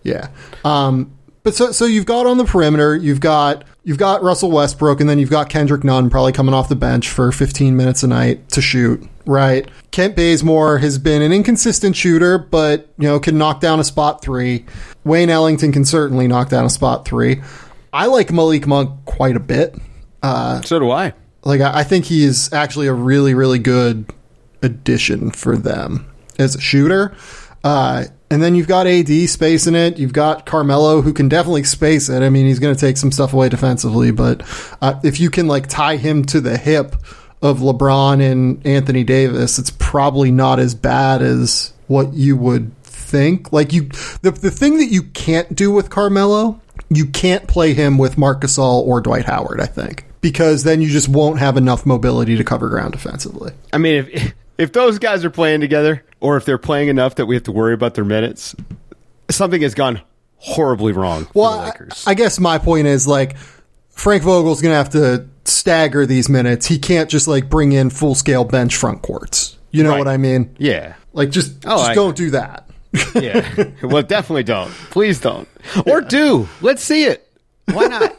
Yeah. Um, but so so you've got on the perimeter, you've got you've got Russell Westbrook, and then you've got Kendrick Nunn probably coming off the bench for fifteen minutes a night to shoot, right? Kent Bazemore has been an inconsistent shooter, but you know, can knock down a spot three. Wayne Ellington can certainly knock down a spot three. I like Malik Monk quite a bit. Uh, so do I. Like I, I think he is actually a really, really good addition for them as a shooter. Uh, and then you've got A D spacing it. You've got Carmelo, who can definitely space it. I mean, he's going to take some stuff away defensively, but uh, if you can like tie him to the hip of LeBron and Anthony Davis, it's probably not as bad as what you would think. Like you, the the thing that you can't do with Carmelo, you can't play him with Marc Gasol or Dwight Howard, I think, because then you just won't have enough mobility to cover ground defensively. I mean, if if those guys are playing together, or if they're playing enough that we have to worry about their minutes, something has gone horribly wrong for well, the Lakers. I, I guess my point is, like, Frank Vogel's going to have to stagger these minutes. He can't just, like, bring in full-scale bench front courts. You know right. what I mean? Yeah. Like, just, oh, just I, don't do that. Yeah. Well, definitely don't. Please don't. Or do. Let's see it. Why not?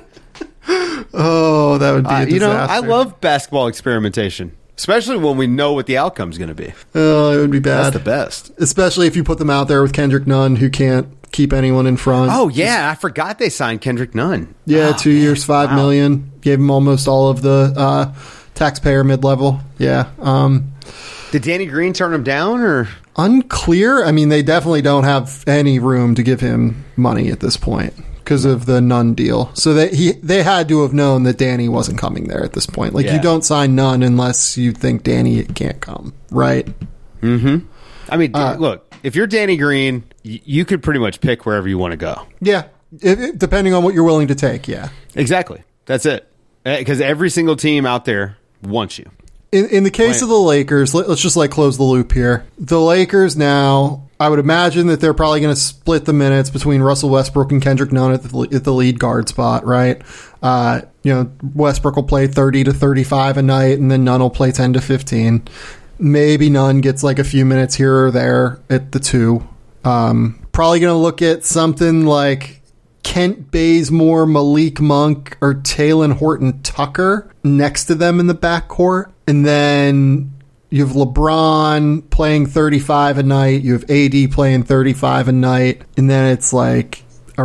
Oh, that would be a uh, disaster. You know, I love basketball experimentation, especially when we know what the outcome's going to be. Oh, it would be bad. That's the best. Especially if you put them out there with Kendrick Nunn, who can't keep anyone in front. Oh, yeah. I forgot they signed Kendrick Nunn. Yeah, oh, two man. years, five wow. million. Gave him almost all of the uh, taxpayer mid-level. Yeah. Um, Did Danny Green turn him down, or? Unclear. I mean, they definitely don't have any room to give him money at this point because of the Nunn deal. So they he they had to have known that Danny wasn't coming there at this point. Like, yeah. you don't sign Nunn unless you think Danny can't come, right? Mm-hmm. I mean, Uh, look, if you're Danny Green, y- you could pretty much pick wherever you want to go. Yeah, it, it- depending on what you're willing to take. Yeah. Exactly. That's it. Because every single team out there wants you. In, in the case of the Lakers, let, let's just like close the loop here. The Lakers now, I would imagine that they're probably going to split the minutes between Russell Westbrook and Kendrick Nunn at the, at the lead guard spot, right? Uh, you know, Westbrook will play thirty to thirty-five a night, and then Nunn will play ten to fifteen. Maybe Nunn gets like a few minutes here or there at the two. Um, probably going to look at something like Kent Bazemore, Malik Monk, or Talen Horton-Tucker next to them in the backcourt. And then you have LeBron playing thirty-five a night. You have A D playing thirty-five a night. And then it's like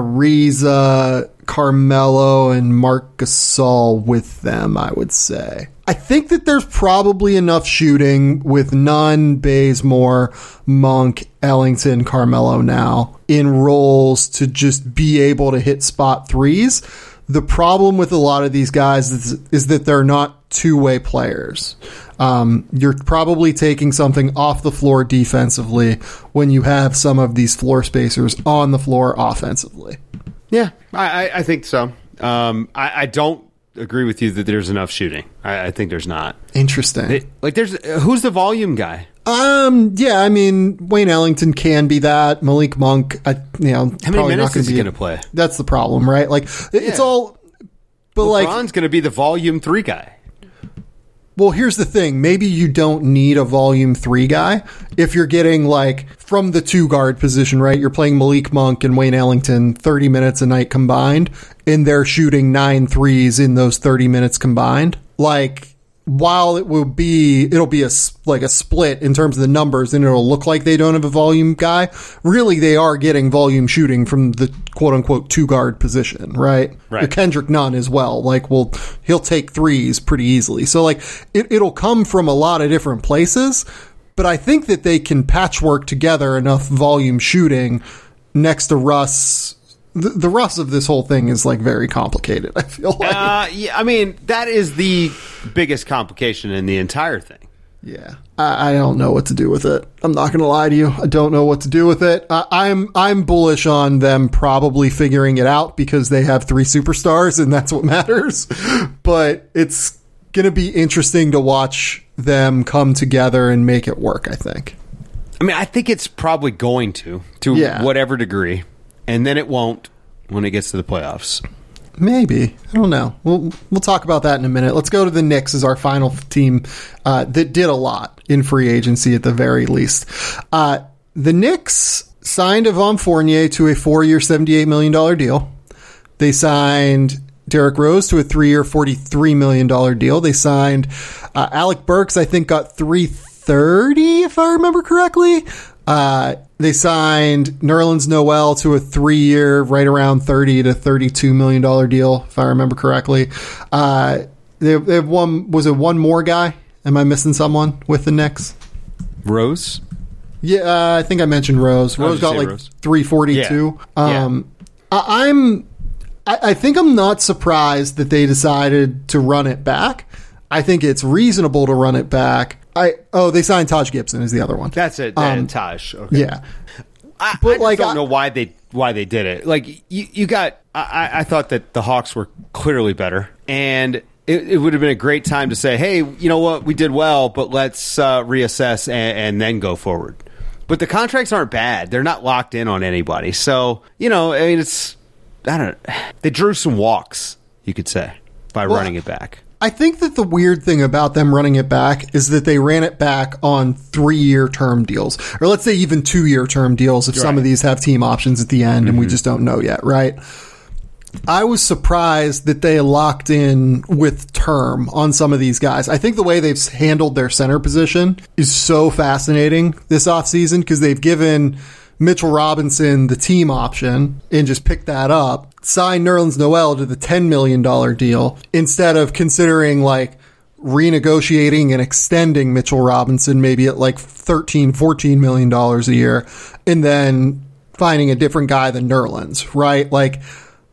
Ariza, Carmelo, and Marc Gasol with them, I would say. I think that there's probably enough shooting with Nunn, Bazemore, Monk, Ellington, Carmelo now in roles to just be able to hit spot threes. The problem with a lot of these guys is, is that they're not two-way players. Um, you're probably taking something off the floor defensively when you have some of these floor spacers on the floor offensively. Yeah, I, I, I think so. Um, I, I don't agree with you that there's enough shooting. I, I think there's not. Interesting. It, like, there's who's the volume guy? Um. Yeah. I mean, Wayne Ellington can be that. Malik Monk. I, you know, How many minutes is he going to play? That's the problem, right? Like, it, it's Yeah. all. But like, LeBron's going to be the volume three guy. well, here's the thing. Maybe you don't need a volume three guy if you're getting like from the two guard position, right? You're playing Malik Monk and Wayne Ellington thirty minutes a night combined, and they're shooting nine threes in those thirty minutes combined. Like, while it will be, it'll be a, like a split in terms of the numbers, and it'll look like they don't have a volume guy. Really, they are getting volume shooting from the quote unquote two guard position, right? Right. Kendrick Nunn as well. Like, well, he'll take threes pretty easily. So like, it, it'll come from a lot of different places, but I think that they can patchwork together enough volume shooting next to Russ. The, the Russ of this whole thing is like very complicated, I feel like. Uh, yeah, I mean, that is the biggest complication in the entire thing. Yeah, I, I don't know what to do with it. I'm not going to lie to you. I don't know what to do with it. I, I'm I'm bullish on them probably figuring it out because they have three superstars and that's what matters. But it's going to be interesting to watch them come together and make it work, I think. I mean, I think it's probably going to, to Yeah. whatever degree, and then it won't when it gets to the playoffs. Maybe. I don't know. We'll we'll talk about that in a minute. Let's go to the Knicks as our final team uh, that did a lot in free agency at the very least. Uh, the Knicks signed Yvonne Fournier to a four-year, seventy-eight million dollars deal. They signed Derrick Rose to a three-year, forty-three million dollars deal. They signed uh, Alec Burks, I think, got three thirty, if I remember correctly. Uh, they signed Nerlens Noel to a three-year, right around thirty to thirty-two million dollars deal, if I remember correctly. Uh, they, they have one, was it one more guy? Am I missing someone with the Knicks? Rose? Yeah, uh, I think I mentioned Rose. Rose got like Rose? three forty-two. Yeah. Um, yeah. I, I'm, I, I think I'm not surprised that they decided to run it back. I think it's reasonable to run it back. I oh, they signed Taj Gibson is the other one. That's it. That um, Taj. Okay. Yeah, I, but I like, don't I, know why they why they did it. Like you, you got. I, I thought that the Hawks were clearly better, and it, it would have been a great time to say, "Hey, you know what? We did well, but let's uh, reassess and, and then go forward." But the contracts aren't bad; they're not locked in on anybody. So you know, I mean, it's I don't know. They drew some walks, you could say, by well, running it back. I think that the weird thing about them running it back is that they ran it back on three-year term deals, or let's say even two-year term deals if right. some of these have team options at the end, mm-hmm. and we just don't know yet, right? I was surprised that they locked in with term on some of these guys. I think the way they've handled their center position is so fascinating this offseason because they've given Mitchell Robinson the team option and just picked that up. Sign Nerlens Noel to the ten million dollars deal instead of considering like renegotiating and extending Mitchell Robinson maybe at like thirteen, fourteen million dollars a year and then finding a different guy than Nerlens, right? Like,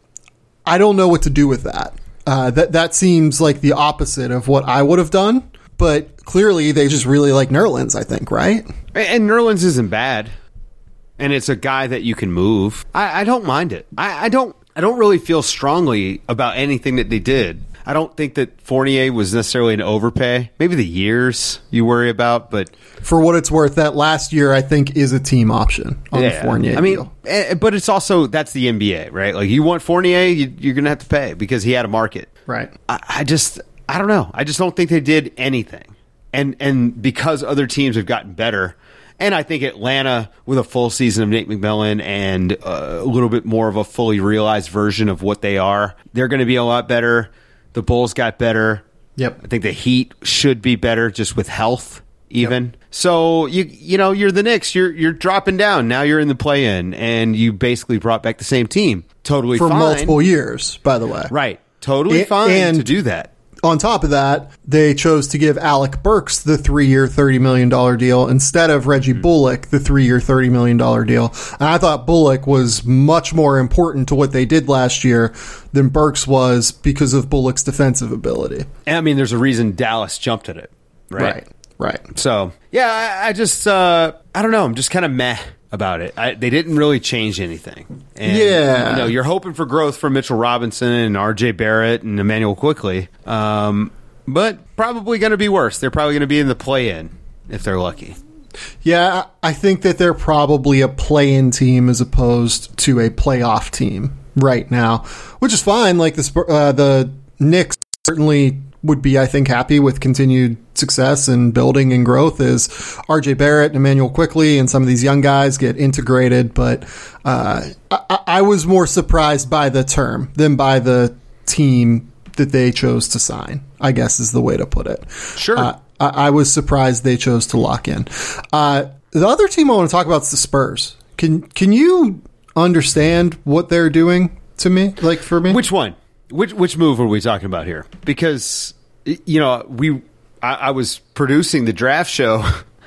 I don't know what to do with that. Uh, that, that seems like the opposite of what I would have done, but clearly they just really like Nerlens, I think, right? And Nerlens isn't bad. And it's a guy that you can move. I, I don't mind it. I, I don't I don't really feel strongly about anything that they did. I don't think that Fournier was necessarily an overpay. Maybe the years you worry about, but for what it's worth, that last year I think is a team option on yeah, the Fournier I mean, deal. But it's also, that's the N B A, right? Like you want Fournier, you, you're going to have to pay because he had a market. Right. I, I just, I don't know. I just don't think they did anything. And and because other teams have gotten better, and I think Atlanta, with a full season of Nate McMillan and uh, a little bit more of a fully realized version of what they are, they're going to be a lot better. The Bulls got better. Yep. I think the Heat should be better just with health even. Yep. So, you you know, you're the Knicks. You're you're dropping down. Now you're in the play-in, and you basically brought back the same team. Totally For fine. For multiple years, by the way. Right. Totally and, fine and to do that. On top of that, they chose to give Alec Burks the three-year, thirty million dollars deal instead of Reggie mm-hmm. Bullock the three-year, thirty million dollars deal. And I thought Bullock was much more important to what they did last year than Burks was because of Bullock's defensive ability. And I mean, there's a reason Dallas jumped at it, right? Right, right. So, yeah, I, I just, uh, I don't know. I'm just kind of meh about it. I, they didn't really change anything. And, yeah. You know, you're hoping for growth from Mitchell Robinson and R J Barrett and Emmanuel Quickley. Um, but probably going to be worse. They're probably going to be in the play-in if they're lucky. Yeah, I think that they're probably a play-in team as opposed to a playoff team right now, which is fine. Like the, uh, the Knicks certainly would be, I think, happy with continued success and building and growth as R J Barrett and Emmanuel Quickley and some of these young guys get integrated. But uh, I, I was more surprised by the term than by the team that they chose to sign, I guess is the way to put it. Sure. Uh, I, I was surprised they chose to lock in. Uh, the other team I want to talk about is the Spurs. Can, can you understand what they're doing to me? Like for me? Which one? Which which move are we talking about here? Because, you know, we I, I was producing the draft show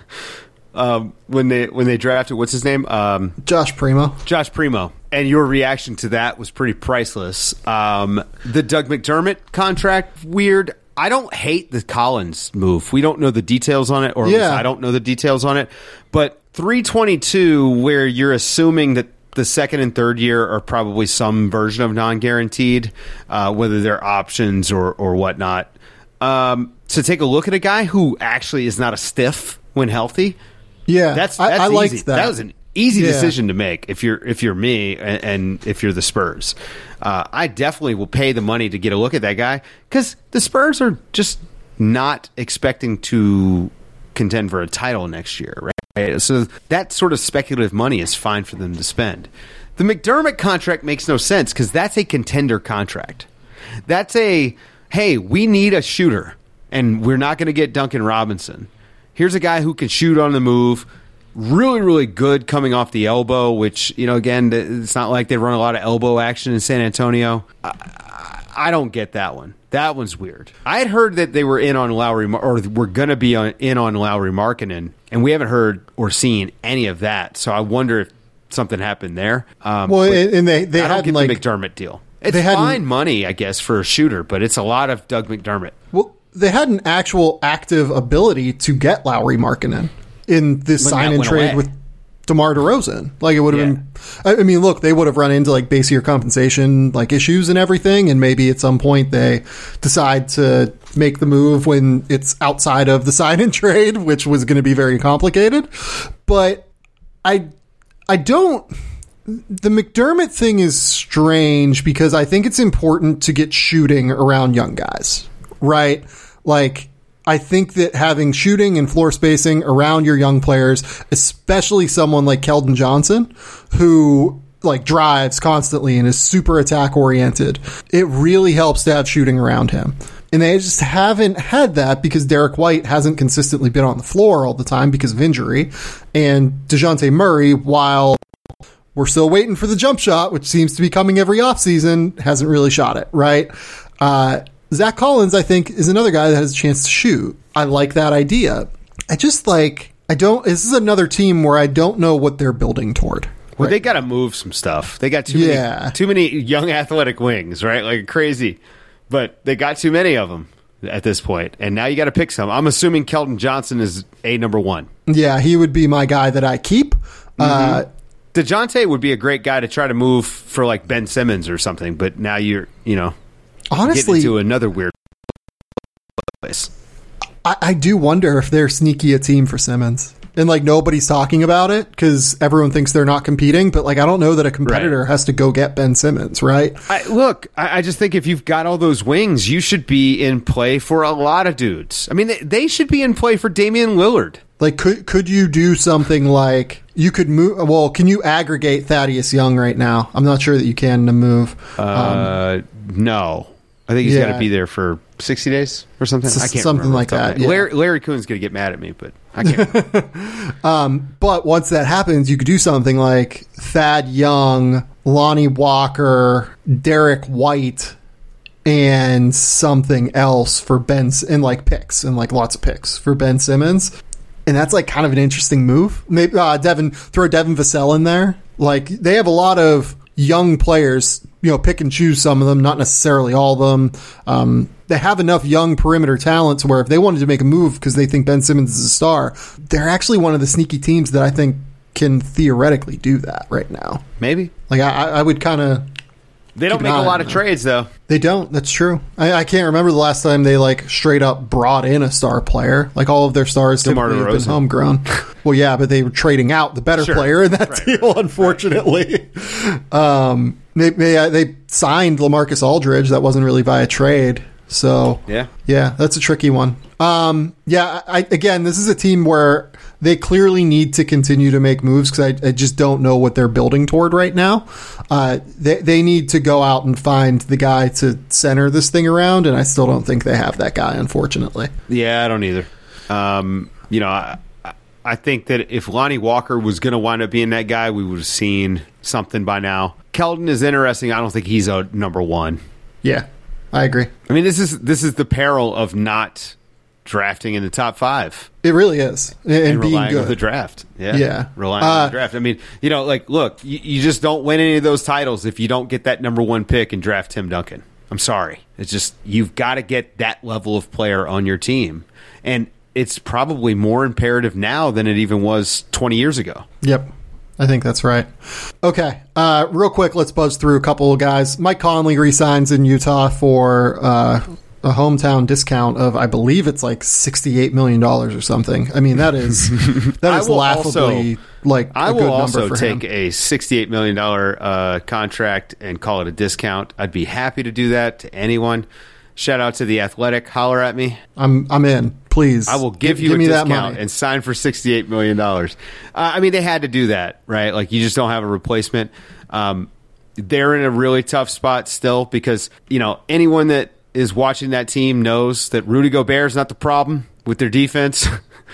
um, when they when they drafted, what's his name? Um, Josh Primo. Josh Primo. And your reaction to that was pretty priceless. Um, the Doug McDermott contract, weird. I don't hate the Collins move. We don't know the details on it, or at yeah. least I don't know the details on it. But three twenty-two, where you're assuming that the second and third year are probably some version of non-guaranteed, uh, whether they're options or, or whatnot. Um, to take a look at a guy who actually is not a stiff when healthy. Yeah, that's, that's I, I easy. liked that. That was an easy yeah. decision to make if you're if you're me and, and if you're the Spurs. Uh, I definitely will pay the money to get a look at that guy because the Spurs are just not expecting to contend for a title next year, right? So that sort of speculative money is fine for them to spend. The McDermott contract makes no sense because that's a contender contract. That's a, hey, we need a shooter, and we're not going to get Duncan Robinson. Here's a guy who can shoot on the move, really, really good coming off the elbow, which, you know, again, it's not like they run a lot of elbow action in San Antonio. I, I don't get that one. That one's weird. I had heard that they were in on Lowry, or were going to be on, in on Lowry Markkanen, and we haven't heard or seen any of that. So I wonder if something happened there. Um, well, and they they I don't had get like the McDermott deal. It's they fine money, I guess, for a shooter, but it's a lot of Doug McDermott. Well, they had an actual active ability to get Lowry Markkanen in this When sign that and went trade away. with DeMar DeRozan. Like, it would have Yeah. been, I I mean, look, they would have run into like base year compensation, like issues and everything. And maybe at some point they decide to make the move when it's outside of the sign and trade, which was going to be very complicated. But I, I don't, the McDermott thing is strange because I think it's important to get shooting around young guys, right? Like, I think that having shooting and floor spacing around your young players, especially someone like Keldon Johnson, who like drives constantly and is super attack oriented, it really helps to have shooting around him. And they just haven't had that because Derek White hasn't consistently been on the floor all the time because of injury. And DeJounte Murray, while we're still waiting for the jump shot, which seems to be coming every offseason, hasn't really shot it, right? Uh, Zach Collins, I think, is another guy that has a chance to shoot. I like that idea. I just like, I don't, this is another team where I don't know what they're building toward. Well, right? they got to move some stuff. They got too Yeah. many, too many young athletic wings, right? Like crazy. But they got too many of them at this point. And now you got to pick some. I'm assuming Keldon Johnson is a number one. Yeah, he would be my guy that I keep. Mm-hmm. Uh, DeJounte would be a great guy to try to move for like Ben Simmons or something. But now you're, you know, honestly, getting into another weird place. I, I do wonder if they're sneaky a team for Simmons. And like nobody's talking about it because everyone thinks they're not competing. But like I don't know that a competitor Right. has to go get Ben Simmons, right? I, look, I, I just think if you've got all those wings, you should be in play for a lot of dudes. I mean, they, they should be in play for Damian Lillard. Like, could could you do something like you could move? Well, can you aggregate Thaddeus Young right now? I'm not sure that you can to move. Uh, um, no, I think he's yeah. got to be there for sixty days or something. S- I can't something remember like off the top that, of my- yeah. Larry, Larry Kuhn's going to get mad at me, but I can't. um, but once that happens, you could do something like Thad Young, Lonnie Walker, Derek White, and something else for Ben, and like picks and like lots of picks for Ben Simmons. And that's like kind of an interesting move. Maybe uh, Devin, throw Devin Vassell in there. Like they have a lot of young players, you know, pick and choose some of them, not necessarily all of them. Um, they have enough young perimeter talent to where if they wanted to make a move because they think Ben Simmons is a star, they're actually one of the sneaky teams that I think can theoretically do that right now. Maybe. Like I, I would kind of. They don't Keep make an a eye lot on of them. trades, though. They don't. That's true. I, I can't remember the last time they like straight up brought in a star player. Like all of their stars DeMar typically have been DeRozan. homegrown. Well, yeah, but they were trading out the better Sure. player in that Right, deal. right, Unfortunately, um, they they, they signed LaMarcus Aldridge. That wasn't really via trade. So Yeah. yeah, that's a tricky one. Um, yeah, I, again, this is a team where they clearly need to continue to make moves because I, I just don't know what they're building toward right now. Uh, they, they need to go out and find the guy to center this thing around, and I still don't think they have that guy, unfortunately. Yeah, I don't either. Um, you know, I, I think that if Lonnie Walker was going to wind up being that guy, we would have seen something by now. Keldon is interesting. I don't think he's a number one. Yeah, I agree. I mean, this is this is the peril of not drafting in the top five It really is. And, and being relying good. on the draft. Yeah, Yeah. relying Uh, on the draft. I mean, you know, like, look, you, you just don't win any of those titles if you don't get that number one pick and draft Tim Duncan. I'm sorry. It's just you've got to get that level of player on your team, and it's probably more imperative now than it even was twenty years ago. Yep. I think that's right. Okay. Uh, real quick, let's buzz through a couple of guys. Mike Conley resigns in Utah for uh, a hometown discount of, I believe it's like sixty-eight million dollars or something. I mean, that is that I is will laughably also- like I a will good also number for take him. a sixty-eight million dollars uh, contract and call it a discount. I'd be happy to do that to anyone. Shout out to The Athletic. Holler at me. I'm I'm in. Please. I will give G- you give a me that discount money. and sign for sixty-eight million dollars. Uh, I mean, they had to do that, right? Like, you just don't have a replacement. Um, they're in a really tough spot still because, you know, anyone that is watching that team knows that Rudy Gobert is not the problem with their defense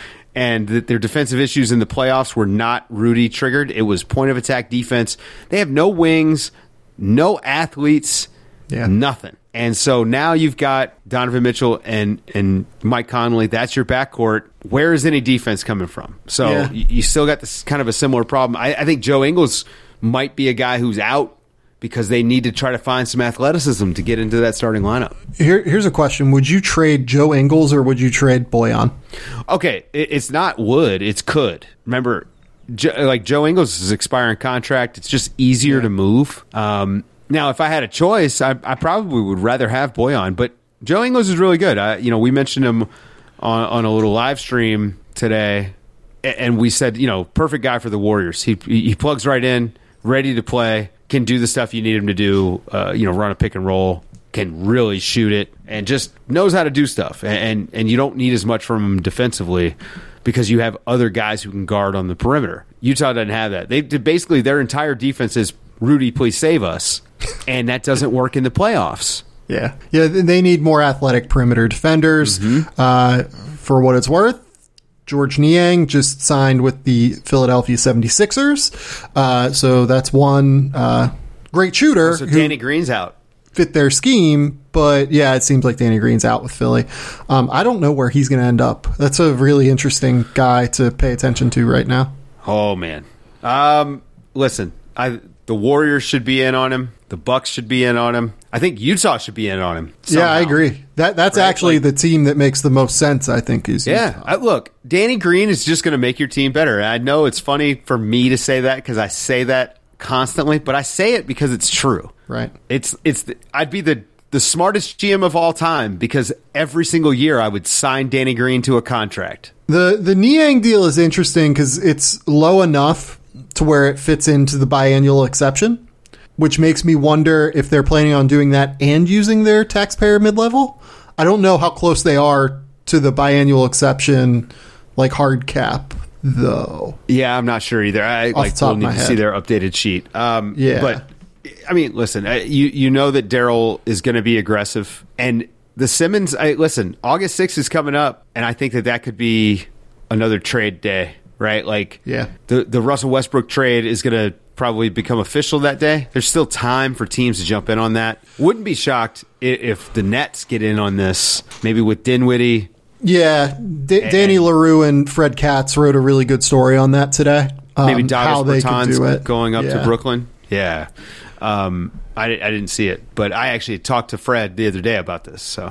and that their defensive issues in the playoffs were not Rudy triggered. It was point of attack defense. They have no wings, no athletes, Yeah. nothing. And so now you've got Donovan Mitchell and, and Mike Conley. That's your backcourt. Where is any defense coming from? So Yeah. you, you still got this kind of a similar problem. I, I think Joe Ingles might be a guy who's out because they need to try to find some athleticism to get into that starting lineup. Here, here's a question. Would you trade Joe Ingles or would you trade Bojan? Okay, it, it's not would, it's could. Remember, jo, like Joe Ingles is expiring contract. It's just easier to move. Um, now, if I had a choice, I, I probably would rather have Bojan, but Joe Ingles is really good. I, you know, we mentioned him on, on a little live stream today, and we said, you know, perfect guy for the Warriors. He he plugs right in, ready to play, can do the stuff you need him to do, uh, you know, run a pick and roll, can really shoot it, and just knows how to do stuff. And, and, and you don't need as much from him defensively because you have other guys who can guard on the perimeter. Utah doesn't have that. They basically, their entire defense is, Rudy, please save us. And that doesn't work in the playoffs. Yeah. Yeah, they need more athletic perimeter defenders. Mm-hmm. Uh, for what it's worth, George Niang just signed with the Philadelphia seventy-sixers. Uh, so that's one uh, great shooter So who Danny Green's out. fit their scheme. But, yeah, it seems like Danny Green's out with Philly. Um, I don't know where he's going to end up. That's a really interesting guy to pay attention to right now. Oh, man. Um, listen, I, the Warriors should be in on him. The Bucks should be in on him. I think Utah should be in on him. Somehow. Yeah, I agree. That That's Right? actually Like- the team that makes the most sense, I think, is Yeah. Utah. I, look, Danny Green is just going to make your team better. I know it's funny for me to say that because I say that constantly, but I say it because it's true. Right. It's it's the, I'd be the the smartest G M of all time because every single year I would sign Danny Green to a contract. The the Niang deal is interesting because it's low enough to where it fits into the biannual exception, which makes me wonder if they're planning on doing that and using their taxpayer mid-level. I don't know how close they are to the biannual exception, like hard cap, though. Yeah, I'm not sure either. I Off like the top we'll of need my to head. see their updated sheet. Um, Yeah. but I mean, listen, uh, you you know that Daryl is going to be aggressive, and the Simmons. I, listen, August sixth is coming up, and I think that that could be another trade day, right? Like, Yeah. the the Russell Westbrook trade is going to probably become official that day. There's still time for teams to jump in on that. Wouldn't be shocked if, if the Nets get in on this, maybe with Dinwiddie. Yeah, D- Danny LaRue and Fred Katz wrote a really good story on that today. Um, Maybe how Davis they could do Bertans it. going up Yeah. to Brooklyn. Yeah. Um, I, I didn't see it, but I actually talked to Fred the other day about this. So,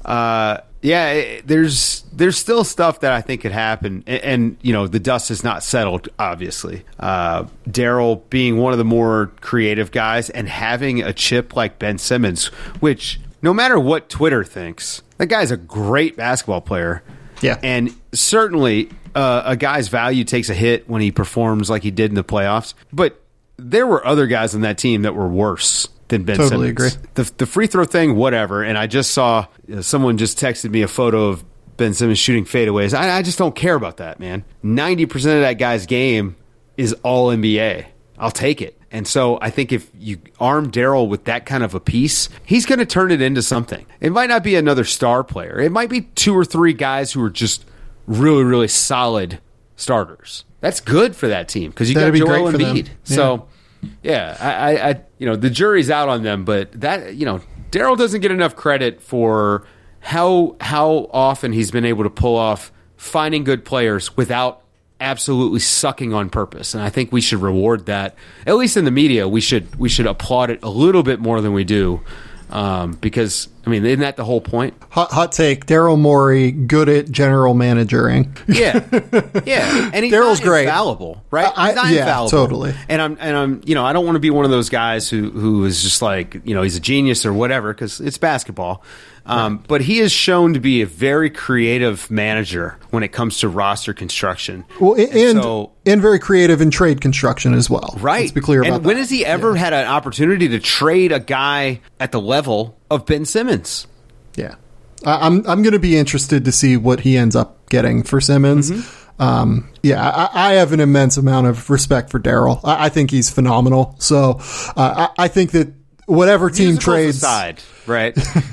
uh, yeah, it, there's there's still stuff that I think could happen. And, and you know, the dust has not settled, obviously. Uh, Daryl being one of the more creative guys and having a chip like Ben Simmons, which no matter what Twitter thinks, that guy's a great basketball player. Yeah. And certainly uh, a guy's value takes a hit when he performs like he did in the playoffs. But there were other guys on that team that were worse than Ben Totally Simmons. agree. The, the free throw thing, whatever. And I just saw uh, someone just texted me a photo of Ben Simmons shooting fadeaways. I, I just don't care about that, man. ninety percent of that guy's game is all N B A. I'll take it. And so I think if you arm Daryl with that kind of a piece, he's going to turn it into something. It might not be another star player. It might be two or three guys who are just really, really solid starters. That's good for that team because you That'd got be Joel great for them. Embiid. So, yeah, I, I, I, you know, the jury's out on them, but that, you know, Daryl doesn't get enough credit for how how often he's been able to pull off finding good players without absolutely sucking on purpose. And I think we should reward that. At least in the media, we should we should applaud it a little bit more than we do. Um, because, I mean, isn't that the whole point? Hot, hot take. Daryl Morey, good at general managering. Yeah, yeah. And he's Daryl's not great. infallible, right? I- He's not yeah, infallible. totally. And I'm, and I'm, you know, I don't want to be one of those guys who who is just like, you know, he's a genius or whatever because it's basketball. Um, But he is shown to be a very creative manager when it comes to roster construction. Well, and and, so- very creative in trade construction as well. Right. Let's be clear about and that. when has he ever had an opportunity to trade a guy at the level of Ben Simmons? Yeah. I, I'm I'm going to be interested to see what he ends up getting for Simmons. Mm-hmm. Um, yeah, I, I have an immense amount of respect for Daryl. I, I think he's phenomenal. So uh, I, I think that whatever team Musicals trades, aside, right?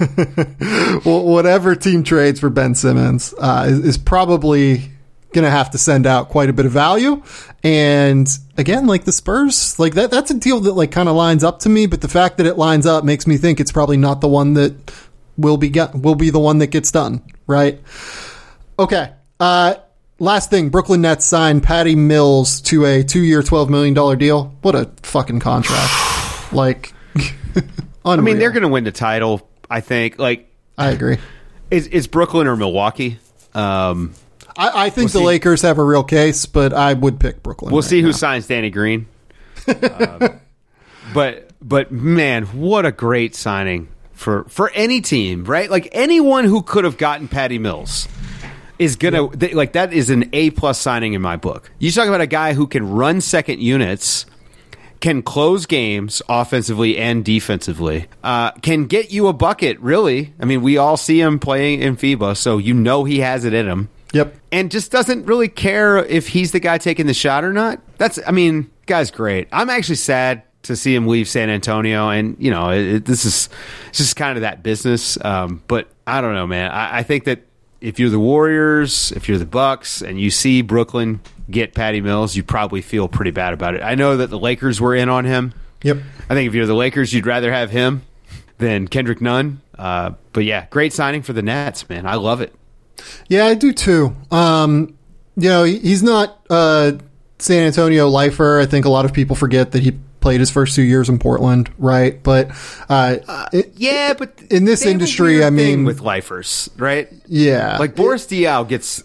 well, whatever team trades for Ben Simmons uh, is, is probably going to have to send out quite a bit of value. And again, like the Spurs, like that, that's a deal that like kind of lines up to me. But the fact that it lines up makes me think it's probably not the one that will be get, will be the one that gets done. Right. Okay. Uh, last thing, Brooklyn Nets signed Patty Mills to a two year, twelve million dollars deal. What a fucking contract. Like, I mean, they're going to win the title. I think like, I agree. It's, it's Brooklyn or Milwaukee. Um, I, I think we'll the see. Lakers have a real case, but I would pick Brooklyn. We'll right see now. who signs Danny Green. uh, but but man, what a great signing for for any team, right? Like anyone who could have gotten Patty Mills is gonna they, like that is an A plus signing in my book. You talk about a guy who can run second units, can close games offensively and defensively, uh, can get you a bucket. Really, I mean, we all see him playing in FIBA, so you know he has it in him. Yep. And just doesn't really care if he's the guy taking the shot or not. That's, I mean, guy's great. I'm actually sad to see him leave San Antonio. And, you know, it, it, this is it's just kind of that business. Um, but I don't know, man. I, I think that if you're the Warriors, if you're the Bucks, and you see Brooklyn get Patty Mills, you probably feel pretty bad about it. I know that the Lakers were in on him. Yep. I think if you're the Lakers, you'd rather have him than Kendrick Nunn. Uh, but, yeah, great signing for the Nets, man. I love it. Yeah, I do too. Um, you know, he, he's not a San Antonio lifer. I think a lot of people forget that he played his first two years in Portland, right? But uh, uh, it, yeah, but in this industry, I mean, with lifers, right? Yeah, like Boris Diaw gets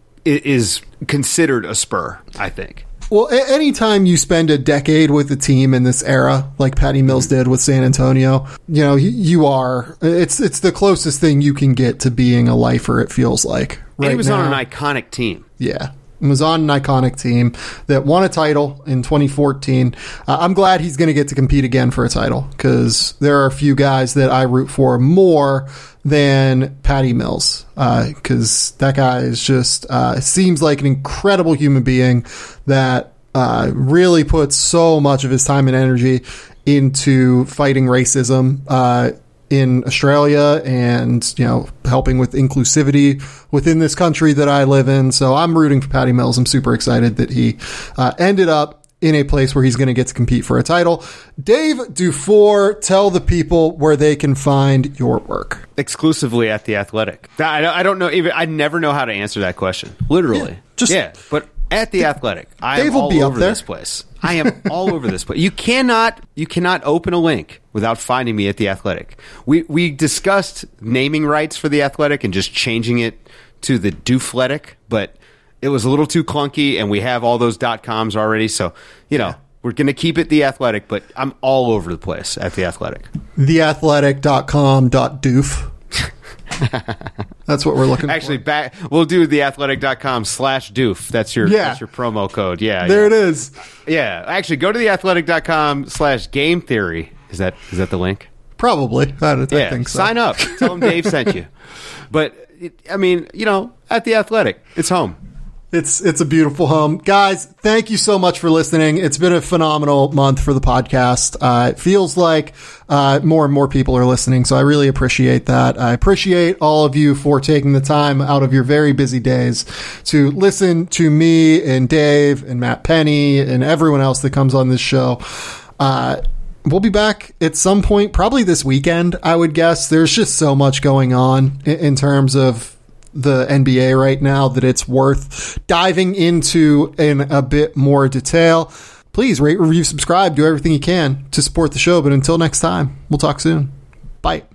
is considered a Spur, I think. Well, a- anytime you spend a decade with a team in this era, like Patty Mills did with San Antonio, you know, you, you are, it's it's the closest thing you can get to being a lifer, it feels like. Right and he was now. on an iconic team. Yeah. He was on an iconic team that won a title in twenty fourteen. Uh, I'm glad he's going to get to compete again for a title because there are a few guys that I root for more than Patty Mills because uh, that guy is just uh, seems like an incredible human being that uh, really puts so much of his time and energy into fighting racism uh, in Australia and, you know, helping with inclusivity within this country that I live in. So I'm rooting for Patty Mills. I'm super excited that he uh, ended up in a place where he's going to get to compete for a title. Dave Dufour, tell the people where they can find your work. Exclusively at The Athletic. I I don't know, even I never know how to answer that question. Literally. Yeah, just, yeah but at The Athletic. I Dave am will all be up over there. this place. I am all over this place. You cannot you cannot open a link without finding me at The Athletic. We we discussed naming rights for The Athletic and just changing it to the Dufletic, but it was a little too clunky, and we have all those dot coms already. So, you know, yeah. We're going to keep it The Athletic, but I'm all over the place at The Athletic. the athletic dot com dot doof. That's what we're looking Actually, for. back, we'll do the athletic dot com slash doof. That's your, yeah. that's your promo code. Yeah. There yeah. it is. Yeah. Actually, go to the athletic dot com slash game theory. Is that is that the link? Probably. I, I yeah. think so. Sign up. Tell them Dave sent you. But, it, I mean, you know, at The Athletic, it's home. It's it's a beautiful home. Guys, thank you so much for listening. It's been a phenomenal month for the podcast. Uh, it feels like uh, more and more people are listening, so I really appreciate that. I appreciate all of you for taking the time out of your very busy days to listen to me and Dave and Matt Penny and everyone else that comes on this show. Uh, we'll be back at some point, probably this weekend, I would guess. There's just so much going on in, in terms of the N B A right now that it's worth diving into in a bit more detail. Please rate, review, subscribe, do everything you can to support the show. But until next time, we'll talk soon. Bye.